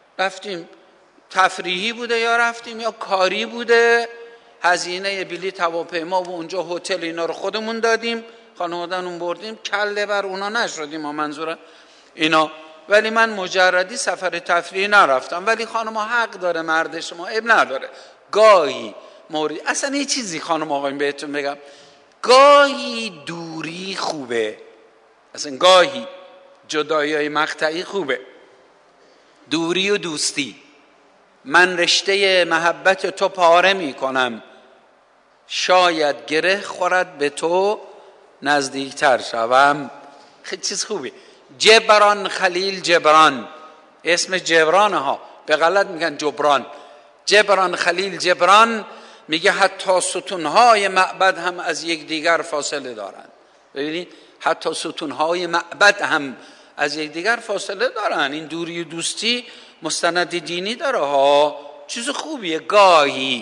تفریحی بوده یا رفتیم یا کاری بوده، هزینه بلیط هواپیما و اونجا هتل اینا رو خودمون دادیم، خانواده‌مون بردیم، کله بر اونا نشدیم منظورم اینا. ولی من مجردی سفر تفریحی نرفتم. ولی خانم حق داره، مرد شما عیب نداره، گاهی مورد اصلا یه چیزی خانم آقایون بهتون بگم، گاهی دوری خوبه، اصلا گاهی جدایی‌های مقطعی خوبه، دوری و دوستی. من رشته محبت تو پاره می کنم، شاید گره خورد به تو نزدیکتر شوم. خیلی چیز خوبی. جبران خلیل جبران، اسم جبران ها به غلط میگن جبران. جبران خلیل جبران میگه حتی ستونهای معبد هم از یکدیگر فاصله دارند. ببینید حتی ستونهای معبد هم از یکدیگر فاصله دارن. این دوری و دوستی مستند دینی داره ها، چیز خوبیه. گاهی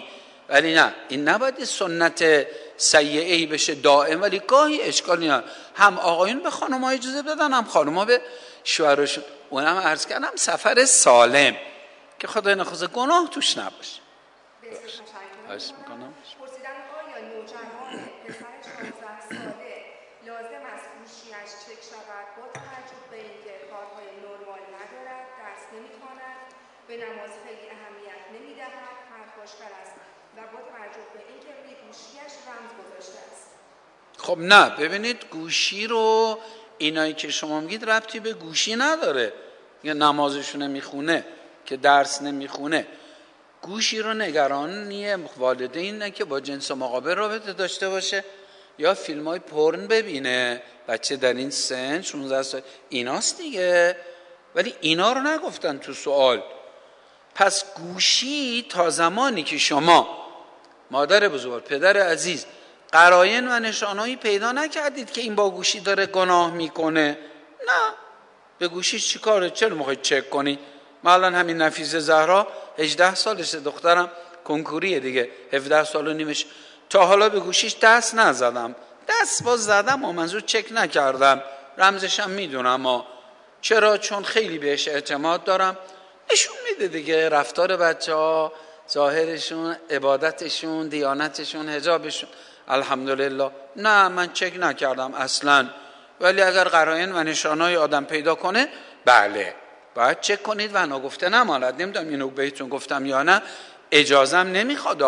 ولی نه، این نباید سنت سیئه‌ای بشه دائم، ولی گاهی اشکالی نداره هم آقایون به خانم‌ها اجازه بدن هم خانم‌ها به شوهرشون. اونم عرض کردم سفر سالم که خدای نخواسته گناه توش نباشه. خواهش میکنم. پرسیدن آیا نوجوان پسر 14 ساله لازم است گوشی‌اش چک شود با توجه به اینکه کارهای نرمال ندارد، درس نمی‌خواند، به نماز خیلی اهمیت نمی‌دهد، پرخاشگر است و با توجه به اینکه روی گوشی‌اش رمز گذاشته است؟ خب نه، ببینید گوشی رو اینایی که شما میگید ربطی به گوشی نداره، یا نمازشو نمیخونه که درس نمیخونه. گوشی رو نگرانی والدینه که با جنس مقابل رابطه داشته باشه یا فیلم‌های پورن ببینه. بچه در این سن 16 سال ایناست دیگه، ولی اینا رو نگفتن تو سوال. پس گوشی تا زمانی که شما مادر بزرگ، پدر عزیز قراین و نشانهایی پیدا نکردید که این با گوشی داره گناه میکنه، نه، به گوشی چی کاره؟ چرا میخواید چک کنی؟ من الان همین نفیسه زهرا 18 سالشه، دخترم کنکوریه دیگه، 17 سال و نیمش، تا حالا به گوشیش دست نزدم. دست باز زدم و منظور چک نکردم، رمزشم میدونم. چرا؟ چون خیلی بهش اعتماد دارم. نشون میده دیگه رفتار بچه ها، ظاهرشون، عبادتشون، دیانتشون، حجابشون. الحمدلله. نه، من چک نکردم اصلا، ولی اگر قرائن و نشانهای آدم پیدا کنه بله باید چک کنید و نگفته نماند. نمیدونم اینو بهتون گفتم یا نه، اجازم نمیخواد.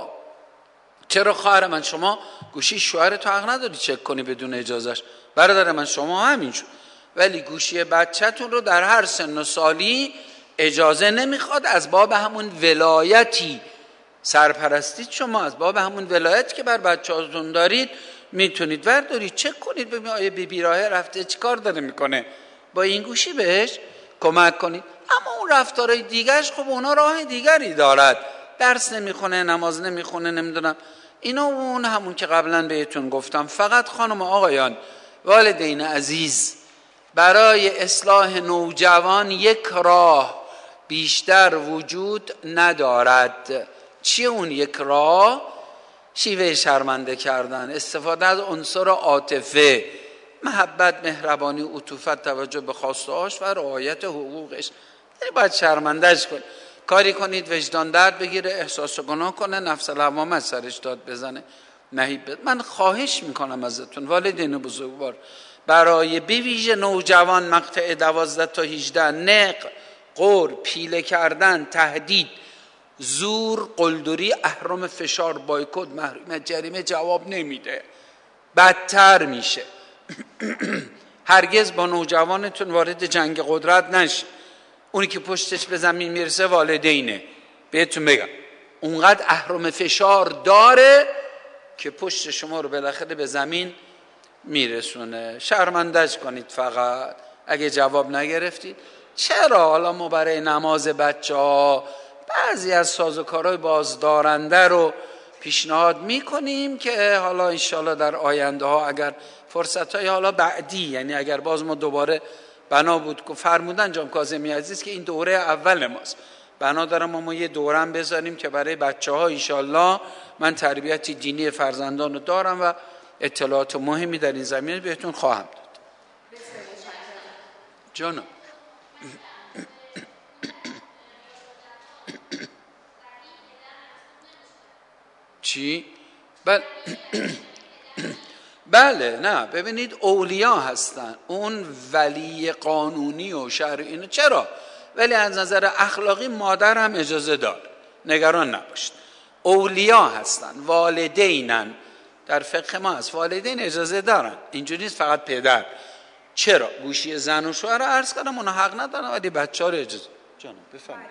چرا خواهر من شما گوشی شوهر تو حق نداری چک کنی بدون اجازهش؟ برادر من شما همینجور. ولی گوشی بچه‌تون رو در هر سن و سالی اجازه نمیخواد، از باب همون ولایتی سرپرستید شما، از باب همون ولایتی که بر بچه‌هاتون دارید میتونید وردارید چک کنید ببینید آیا به بیراهه رفته چی کار داره میکنه، با این گوشی بهش کمک کنید. اما اون رفتارهای دیگرش خب اونا راه دیگری دارد، درس نمیخونه، نماز نمیخونه، نمیدونم اینا، اون همون که قبلا بهتون گفتم. فقط خانم آقایان والدین عزیز، برای اصلاح نوجوان یک راه بیشتر وجود ندارد. چیه اون یک راه؟ شیوه شرمنده کردن، استفاده از عنصر عاطفه، محبت، مهربانی، عطوفت، توجه به خواسته‌هاش و رعایت حقوقش. یعنی باید شرمندهش کنید، کاری کنید وجدان درد بگیره، احساس گناه کنه، نفس لوامه سرش داد بزنه، نهیب بده. من خواهش میکنم ازتون والدین بزرگوار، برای بویژه نوجوان مقطع 12 تا 18 نق، قر، پیله کردن، تهدید، زور، قلدری، اهرم، فشار، بایکوت، محرومیت، جریمه جواب نمیده، بدتر میشه. هرگز با نوجوانتون وارد جنگ قدرت نشید. اونی که پشتش به زمین میرسه والدینه. بهتون بگم اونقدر اهرم فشار داره که پشت شما رو بالاخره به زمین میرسونه. شرمندش کنید فقط اگه جواب نگرفتید. چرا حالا ما برای نماز بچه ها بعضی از سازوکارهای بازدارنده رو پیشنهاد میکنیم که حالا انشالله در آینده ها اگر فرصتهای حالا بعدی، یعنی اگر باز ما دوباره بنا بود که فرمودن جناب کاظمی عزیز که این دوره اول ماست، بنا دارم ما یه دورم بذاریم که برای بچه ها انشالله، من تربیت دینی فرزندان رو دارم و اطلاعات مهمی در این زمینه بهتون خواهم داد. جانم چی؟ بله نه، ببینید اولیا هستن، اون ولی قانونی و شرعی اینو چرا؟ ولی از نظر اخلاقی مادر هم اجازه دار، نگران نباشید. اولیا هستن، والدینن، در فقه ما هست والدین اجازه دارن، اینجوری نیست فقط پدر. چرا؟ گوشی زن و شوهر رو عرض کردم اونا حق ندارن ولی بچه‌ها رو اجازه. جانم بفرمایید.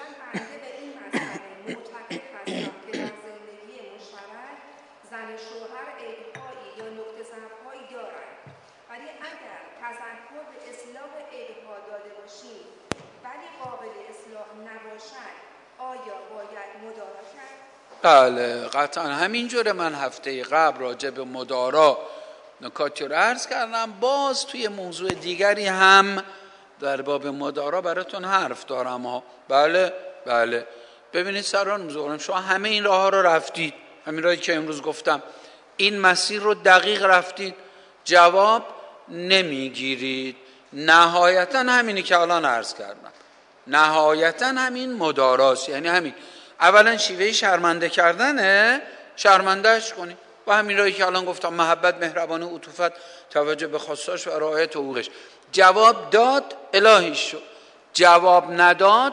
زن شوهر عیب‌هایی یا نقطه ضعف‌هایی دارند، ولی اگر تذکر به اصلاح عیب‌ها داده باشیم ولی قابل اصلاح نباشد، آیا باید مدارا کرد؟ بله قطعا همینجوره. من هفته قبل راجع به مدارا نکاتی رو عرض کردم، باز توی موضوع دیگری هم در باب مدارا براتون حرف دارم ها. بله ببینید سران بزرگم، شما همه این راه ها رو رفتید، همین راهی که امروز گفتم، این مسیر رو دقیق رفتید، جواب نمیگیرید. نهایتا همینی که الان عرض کردم، نهایتا همین مداراست. یعنی همین اولا شیوه شرمنده کردنه، شرمندهش کنید و همین راهی که الان گفتم، محبت، مهربانی، عطوفت، توجه به خواستاش و رعایت حقوقش. جواب داد الهی شد، جواب نداد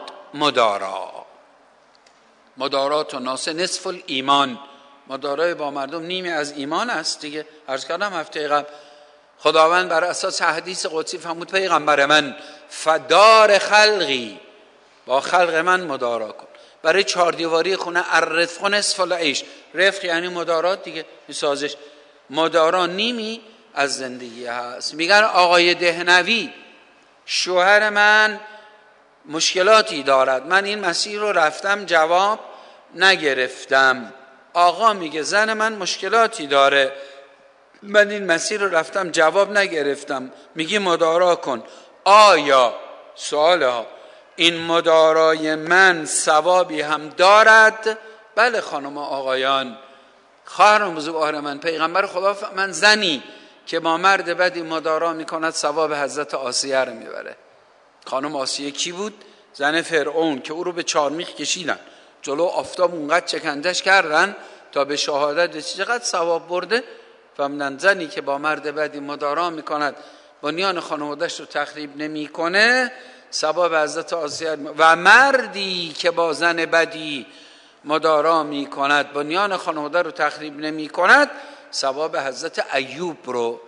مدارات و ناس نصف الایمان، مدارای با مردم نیمی از ایمان است دیگه. عرض کردم هفته قبل خداوند بر اساس حدیث قدسی فرمود پیغمبر من فدار خلقی، با خلق من مدارا کن. برای چهار دیواری خونه الرفق نصف العیش، رفق یعنی مدارات دیگه، سازش. مدارا نیمی از زندگی هست. میگن آقای دهنوی شوهر من مشکلاتی دارد، من این مسیر رو رفتم جواب نگرفتم. آقا میگه زن من مشکلاتی داره، من این مسیر رو رفتم جواب نگرفتم، میگی مدارا کن. آیا سوال ها این مدارای من ثوابی هم دارد؟ بله خانم آقایان، خواهران بزرگوار من، پیغمبر خدا من زنی که با مرد بدی مدارا میکند ثواب حضرت آسیه رو میبره. خانم آسیه کی بود؟ زن فرعون که او رو به چارمیخ کشیدن، جلو آفتاب اونقدر چکندش کردن تا به شهادت چقدر ثواب برده. فهمیدن زنی که با مرد بدی مدارا میکند، بنیان خانواده‌اش رو تخریب نمیکنه، ثواب حضرت آسیه. و مردی که با زن بدی مدارا میکند، بنیان خانواده رو تخریب نمیکند، ثواب حضرت ایوب رو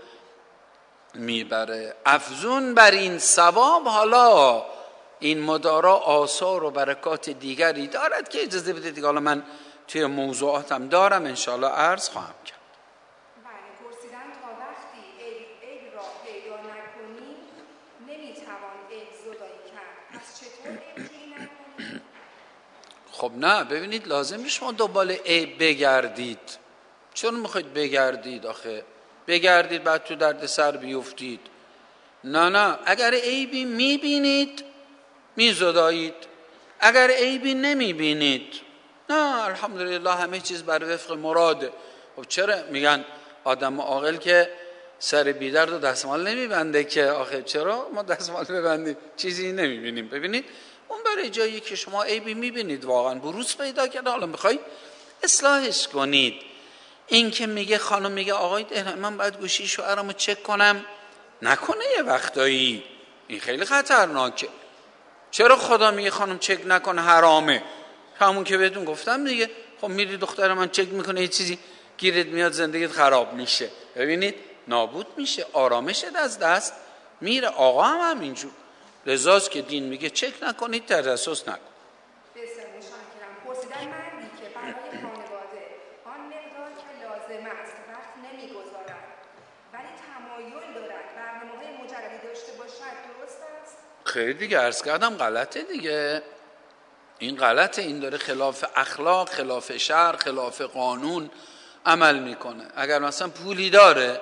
میبره. افزون بر این ثواب حالا این مدارا آثار و برکات دیگری دارد که اجازه بدید دیگه حالا من توی موضوعاتم دارم انشاءالله عرض خواهم کرد. بله، پرسیدن تا وقتی عیب را پیدا نکنی نمیتوان عیب زدایی کرد، پس چطور عیب جویی نکنی؟ خب نه، ببینید لازم نیست شما دنبال عیب بگردید. چون میخواید بگردید آخه؟ بگردید بعد تو درد سر بیفتید. نه، اگر عیبی میبینید میزدایید، اگر عیبی نمیبینید نه الحمدلله همه چیز بر وفق مراده. خب چرا میگن آدم عاقل که سر بیدرد و دستمال نمیبنده که آخه چرا ما دستمال ببندیم چیزی نمیبینیم؟ ببینید اون برای جایی که شما عیبی میبینید واقعا بروز پیدا کرده، حالا میخواید اصلاحش کنید. این که میگه خانم میگه آقای من باید گوشی شوهرمو چک کنم، نکنه یه وقتایی، این خیلی خطرناکه. چرا خدا میگه خانم چک نکن؟ حرامه. همون که بهتون گفتم دیگه. خب میری دختر من چک میکنه یه چیزی گیرت میاد زندگیت خراب میشه، ببینید نابود میشه، آرامشت از دست میره. آقا هم همینجور، لذاست که دین میگه چک نکنید، تجسس نکن. بسیار متشکرم. پرسیدن مردی که برای خانواده آن مقدار که لازم است وقت نمیگذارد ولی تمایل دارد برنامه‌های مجردی داشته باشد، درست است؟ خیلی دیگه عرض کردم غلطه دیگه، این غلطه، این داره خلاف اخلاق، خلاف شرع، خلاف قانون عمل میکنه. اگر مثلا پولی داره،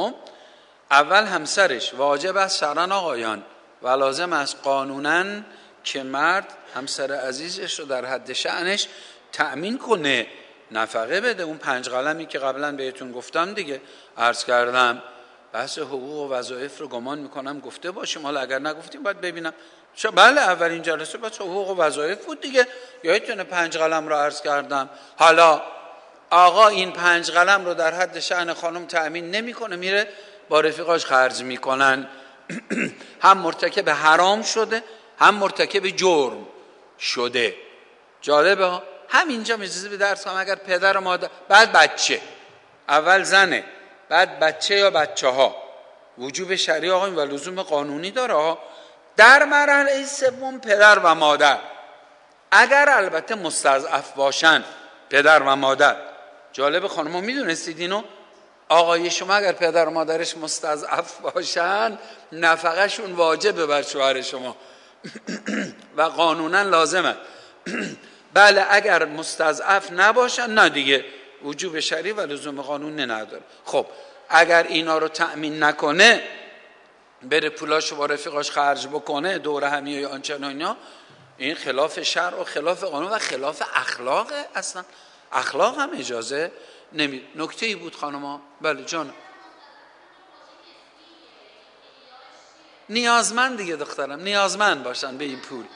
اول همسرش واجب است شرعاً آقایان و لازم است قانوناً که مرد همسر عزیزش رو در حد شأنش تأمین کنه، نفقه بده. اون 5 قلمی که قبلا بهتون گفتم دیگه، عرض کردم بحث حقوق و وظایف رو گمان میکنم گفته باشیم، حالا اگر نگفتیم باید ببینم. بله اولین جلسه بچه حقوق و وظایف بود دیگه، یادتونه 5 قلم رو عرض کردم. حالا آقا این 5 قلم رو در حد شأن خانم تأمین نمیکنه، میره با رفیقاش خرج میکنن. هم مرتکب حرام شده هم مرتکب جرم شده. جالبه همینجا اجازه به درس هم، اگر پدر و مادر بعد بچه، اول زنه بعد بچه یا بچه ها، وجوب شرعی آقا و لزوم قانونی داره. در مرحله سوم پدر و مادر، اگر البته مستضعف باشن پدر و مادر. جالب خانم‌ها میدونستید اینو؟ آقای شما اگر پدر و مادرش مستضعف باشن نفقه شون واجبه بر شوهر شما و قانونا لازمه. بله اگر مستضعف نباشن نه دیگه، وجوب شرعی و لزوم قانونی نداره. خب اگر اینا رو تأمین نکنه، بره پولاشو با رفیقاش خرج بکنه، دور همیه آنچنان اینا، این خلاف شرع و خلاف قانون و خلاف اخلاقه. اصلا اخلاق هم اجازه نمی. نکته‌ای بود خانوما؟ بله جان. نیازمند دیگه دخترم، نیازمند باشن به این پول.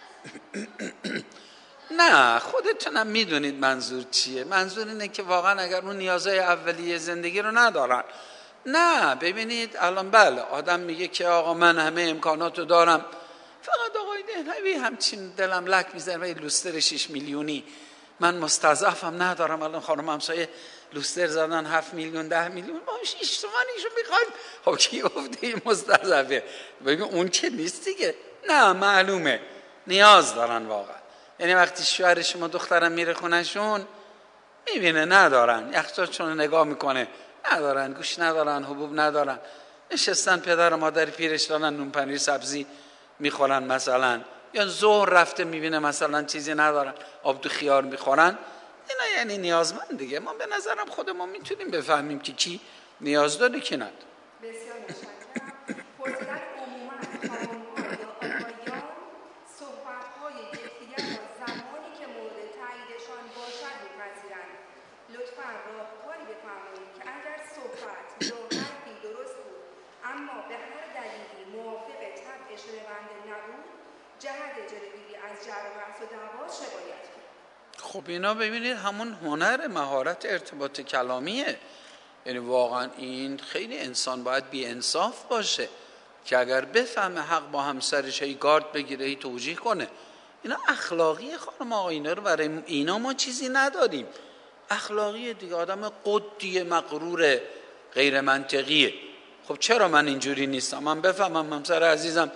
نه خودتونم میدونید منظور چیه. منظور اینه که واقعا اگر اون نیازهای اولیه زندگی رو ندارن. نه ببینید الان بله آدم میگه که آقا من همه امکاناتو دارم، فقط آقای دهلوی همچین دلم لک میزنه این لوستر 6 میلیونی من مستضعفم ندارم. الان خانم همسایه لوستر زدن 7 میلیون 10 میلیون، ما 6 تومانیشو میخوایم. خب کی گفته این مستضعفه؟ ببین اون که نیست دیگه. نه معلومه نیاز دارن واقعا. یعنی وقتی شوهر شما دخترم میره خونهشون میبینه ندارن، یخچالشون نگاه میکنه ندارن، گوش ندارن، حبوب ندارن، نشستن پدر و مادر پیرش دارن نون پنیر سبزی میخورن مثلا، یا ظهر رفته میبینه مثلا چیزی ندارن آب تو خیار میخورن. اینا یعنی نیازمند دیگه. ما به نظرم خودمون میتونیم بفهمیم که کی نیاز داره کی نداره. بسیار متشکرم. پرسیدن عموما خانم‌ها یا آقایان صحبت‌های یکدیگر را زمانی که مورد تاییدشان باشد می‌پذیرند. لطفاً راهکاری بفرمایید که اگر صحبت یا حرفی درست بود اما به هر دلیلی موافق طبع شنونده نبود، جهت جلوگیری از جر و بحث و دعوا چه باید کرد؟ خب اینا ببینید همون هنر مهارت ارتباط کلامیه. یعنی واقعا این خیلی انسان باید بی انصاف باشه که اگر بفهمه حق با همسرش هی گارد بگیره هی توجیه کنه. اینا اخلاقی خانم آقا، اینا رو برای اینا ما چیزی نداریم. اخلاقی دیگه. آدم قدی مغرور غیر منطقیه. خب چرا من اینجوری نیستم؟ من بفهمم همسر عزیزم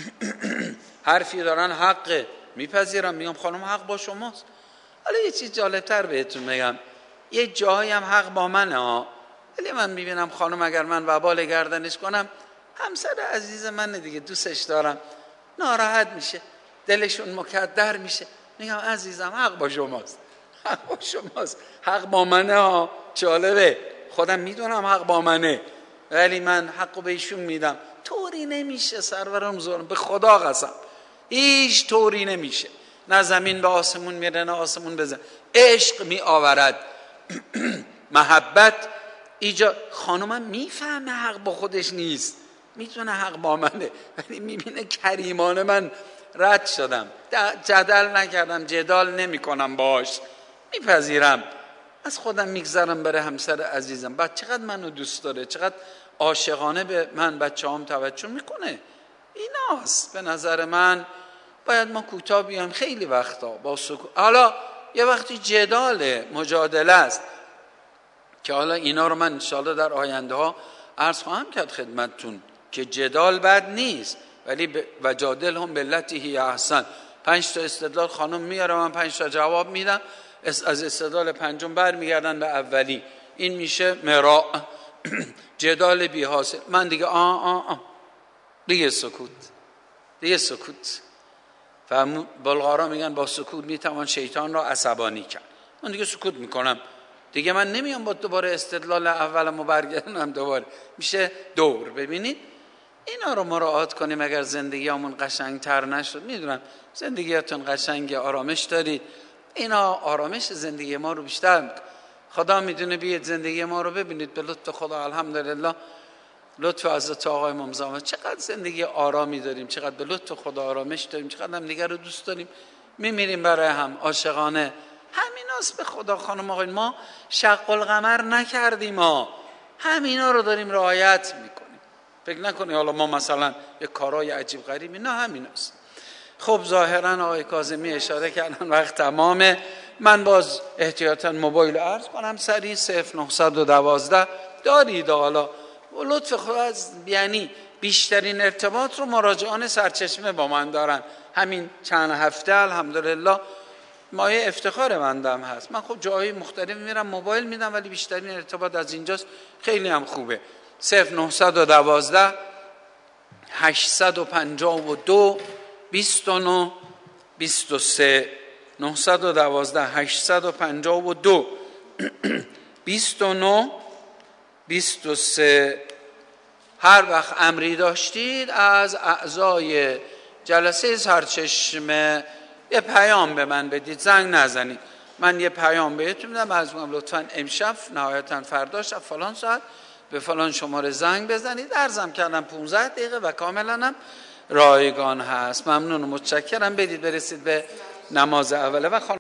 حرفی دارن حقه، میپذیرم، میگم خانم حق با شماست. حالا یه چیز جالبتر بهتون میگم، یه جایی هم حق با منه ها، ولی من میبینم خانم اگر من وبال گردنش کنم، همسر عزیز من دیگه دوستش دارم، ناراحت میشه، دلشون مکدر میشه، میگم عزیزم حق با شماست، حق با شماست، حق با منه ها. جالبه خودم میدونم حق با منه ولی من حقو به ایشون میدم. طوری نمیشه سرورم زورم، به خدا قسم هیچ طوری نمیشه. نه زمین به آسمون میره نه آسمون به زمین. عشق می آورد محبت ایجاد. خانومم میفهمه حق با خودش نیست، میتونه حق با منه، ولی میبینه کریمانه من رد شدم، جدل نکردم، جدال نمی کنم باش، میپذیرم، از خودم میگذرم برای همسر عزیزم. بعد چقدر منو دوست داره، چقدر عاشقانه به من بچه هم توجه میکنه. ایناست به نظر من. باید ما کوتاه بیایم خیلی وقتا با سکوت. حالا یه وقتی جدال مجادله است که حالا اینا رو من انشاءالله در آینده ها عرض خواهم کرد خدمتتون که جدال بد نیست، ولی و جادل هم بالتی هی احسن. 5 تا استدلال خانم میاره، من 5 تا جواب میدم، از استدلال پنجم برمیگردن به اولی. این میشه مراء جدال بی حاصل. من دیگه دیگه سکوت. بلغارا میگن با سکوت میتوان شیطان را عصبانی کرد. من دیگه سکوت میکنم، دیگه من نمیام با دوباره استدلال اولمو برگردونم دوباره، میشه دور. ببینید اینا رو مراعات کنیم اگر زندگیامون قشنگتر نشد. میدونم زندگیاتون قشنگه، آرامش دارید، اینا آرامش زندگی ما رو بیشتر میکنه. خدا میدونه. بیاید زندگی ما رو ببینید به لطف خدا، الحمدلله لطف حضرت آقای امام چقدر زندگی آرامی داریم، چقدر به لطف خدا آرامش داریم، چقدر هم دیگر رو دوست داریم، میمیریم برای هم عاشقانه. همیناست به خدا خانم آقای، ما شق القمر نکردیم، ما همینا رو داریم رعایت میکنیم. فکر نکنی حالا ما مثلا یه کارهای عجیب غریبی، نه همیناست. خب ظاهرا آقای کاظمی اشاره کردن وقت تمامه. من باز احتیاطاً موبایل عرض کنم سریع 0912 دارید حالا لطف خدا، یعنی بیشترین ارتباط رو مراجعان سرچشمه با من دارن. همین چند هفته الحمدلله مایه افتخار بندم هست. من خب جاهای مختلف میرم موبایل میدم ولی بیشترین ارتباط از اینجاست. خیلی هم خوبه. 0912 852 29 23 912 852 29 23. هر وقت امری داشتید از اعضای جلسه سرچشمه یه پیام به من بدید، زنگ نزنید، من یه پیام بهتون میدم، از میگم لطفاً امشب نهایتاً فردا شب فلان ساعت به فلان شماره زنگ بزنید. عرضم کردم 15 دقیقه و کاملا هم رایگان هست. ممنون و متشکرم. بدید برسید به نماز اوله و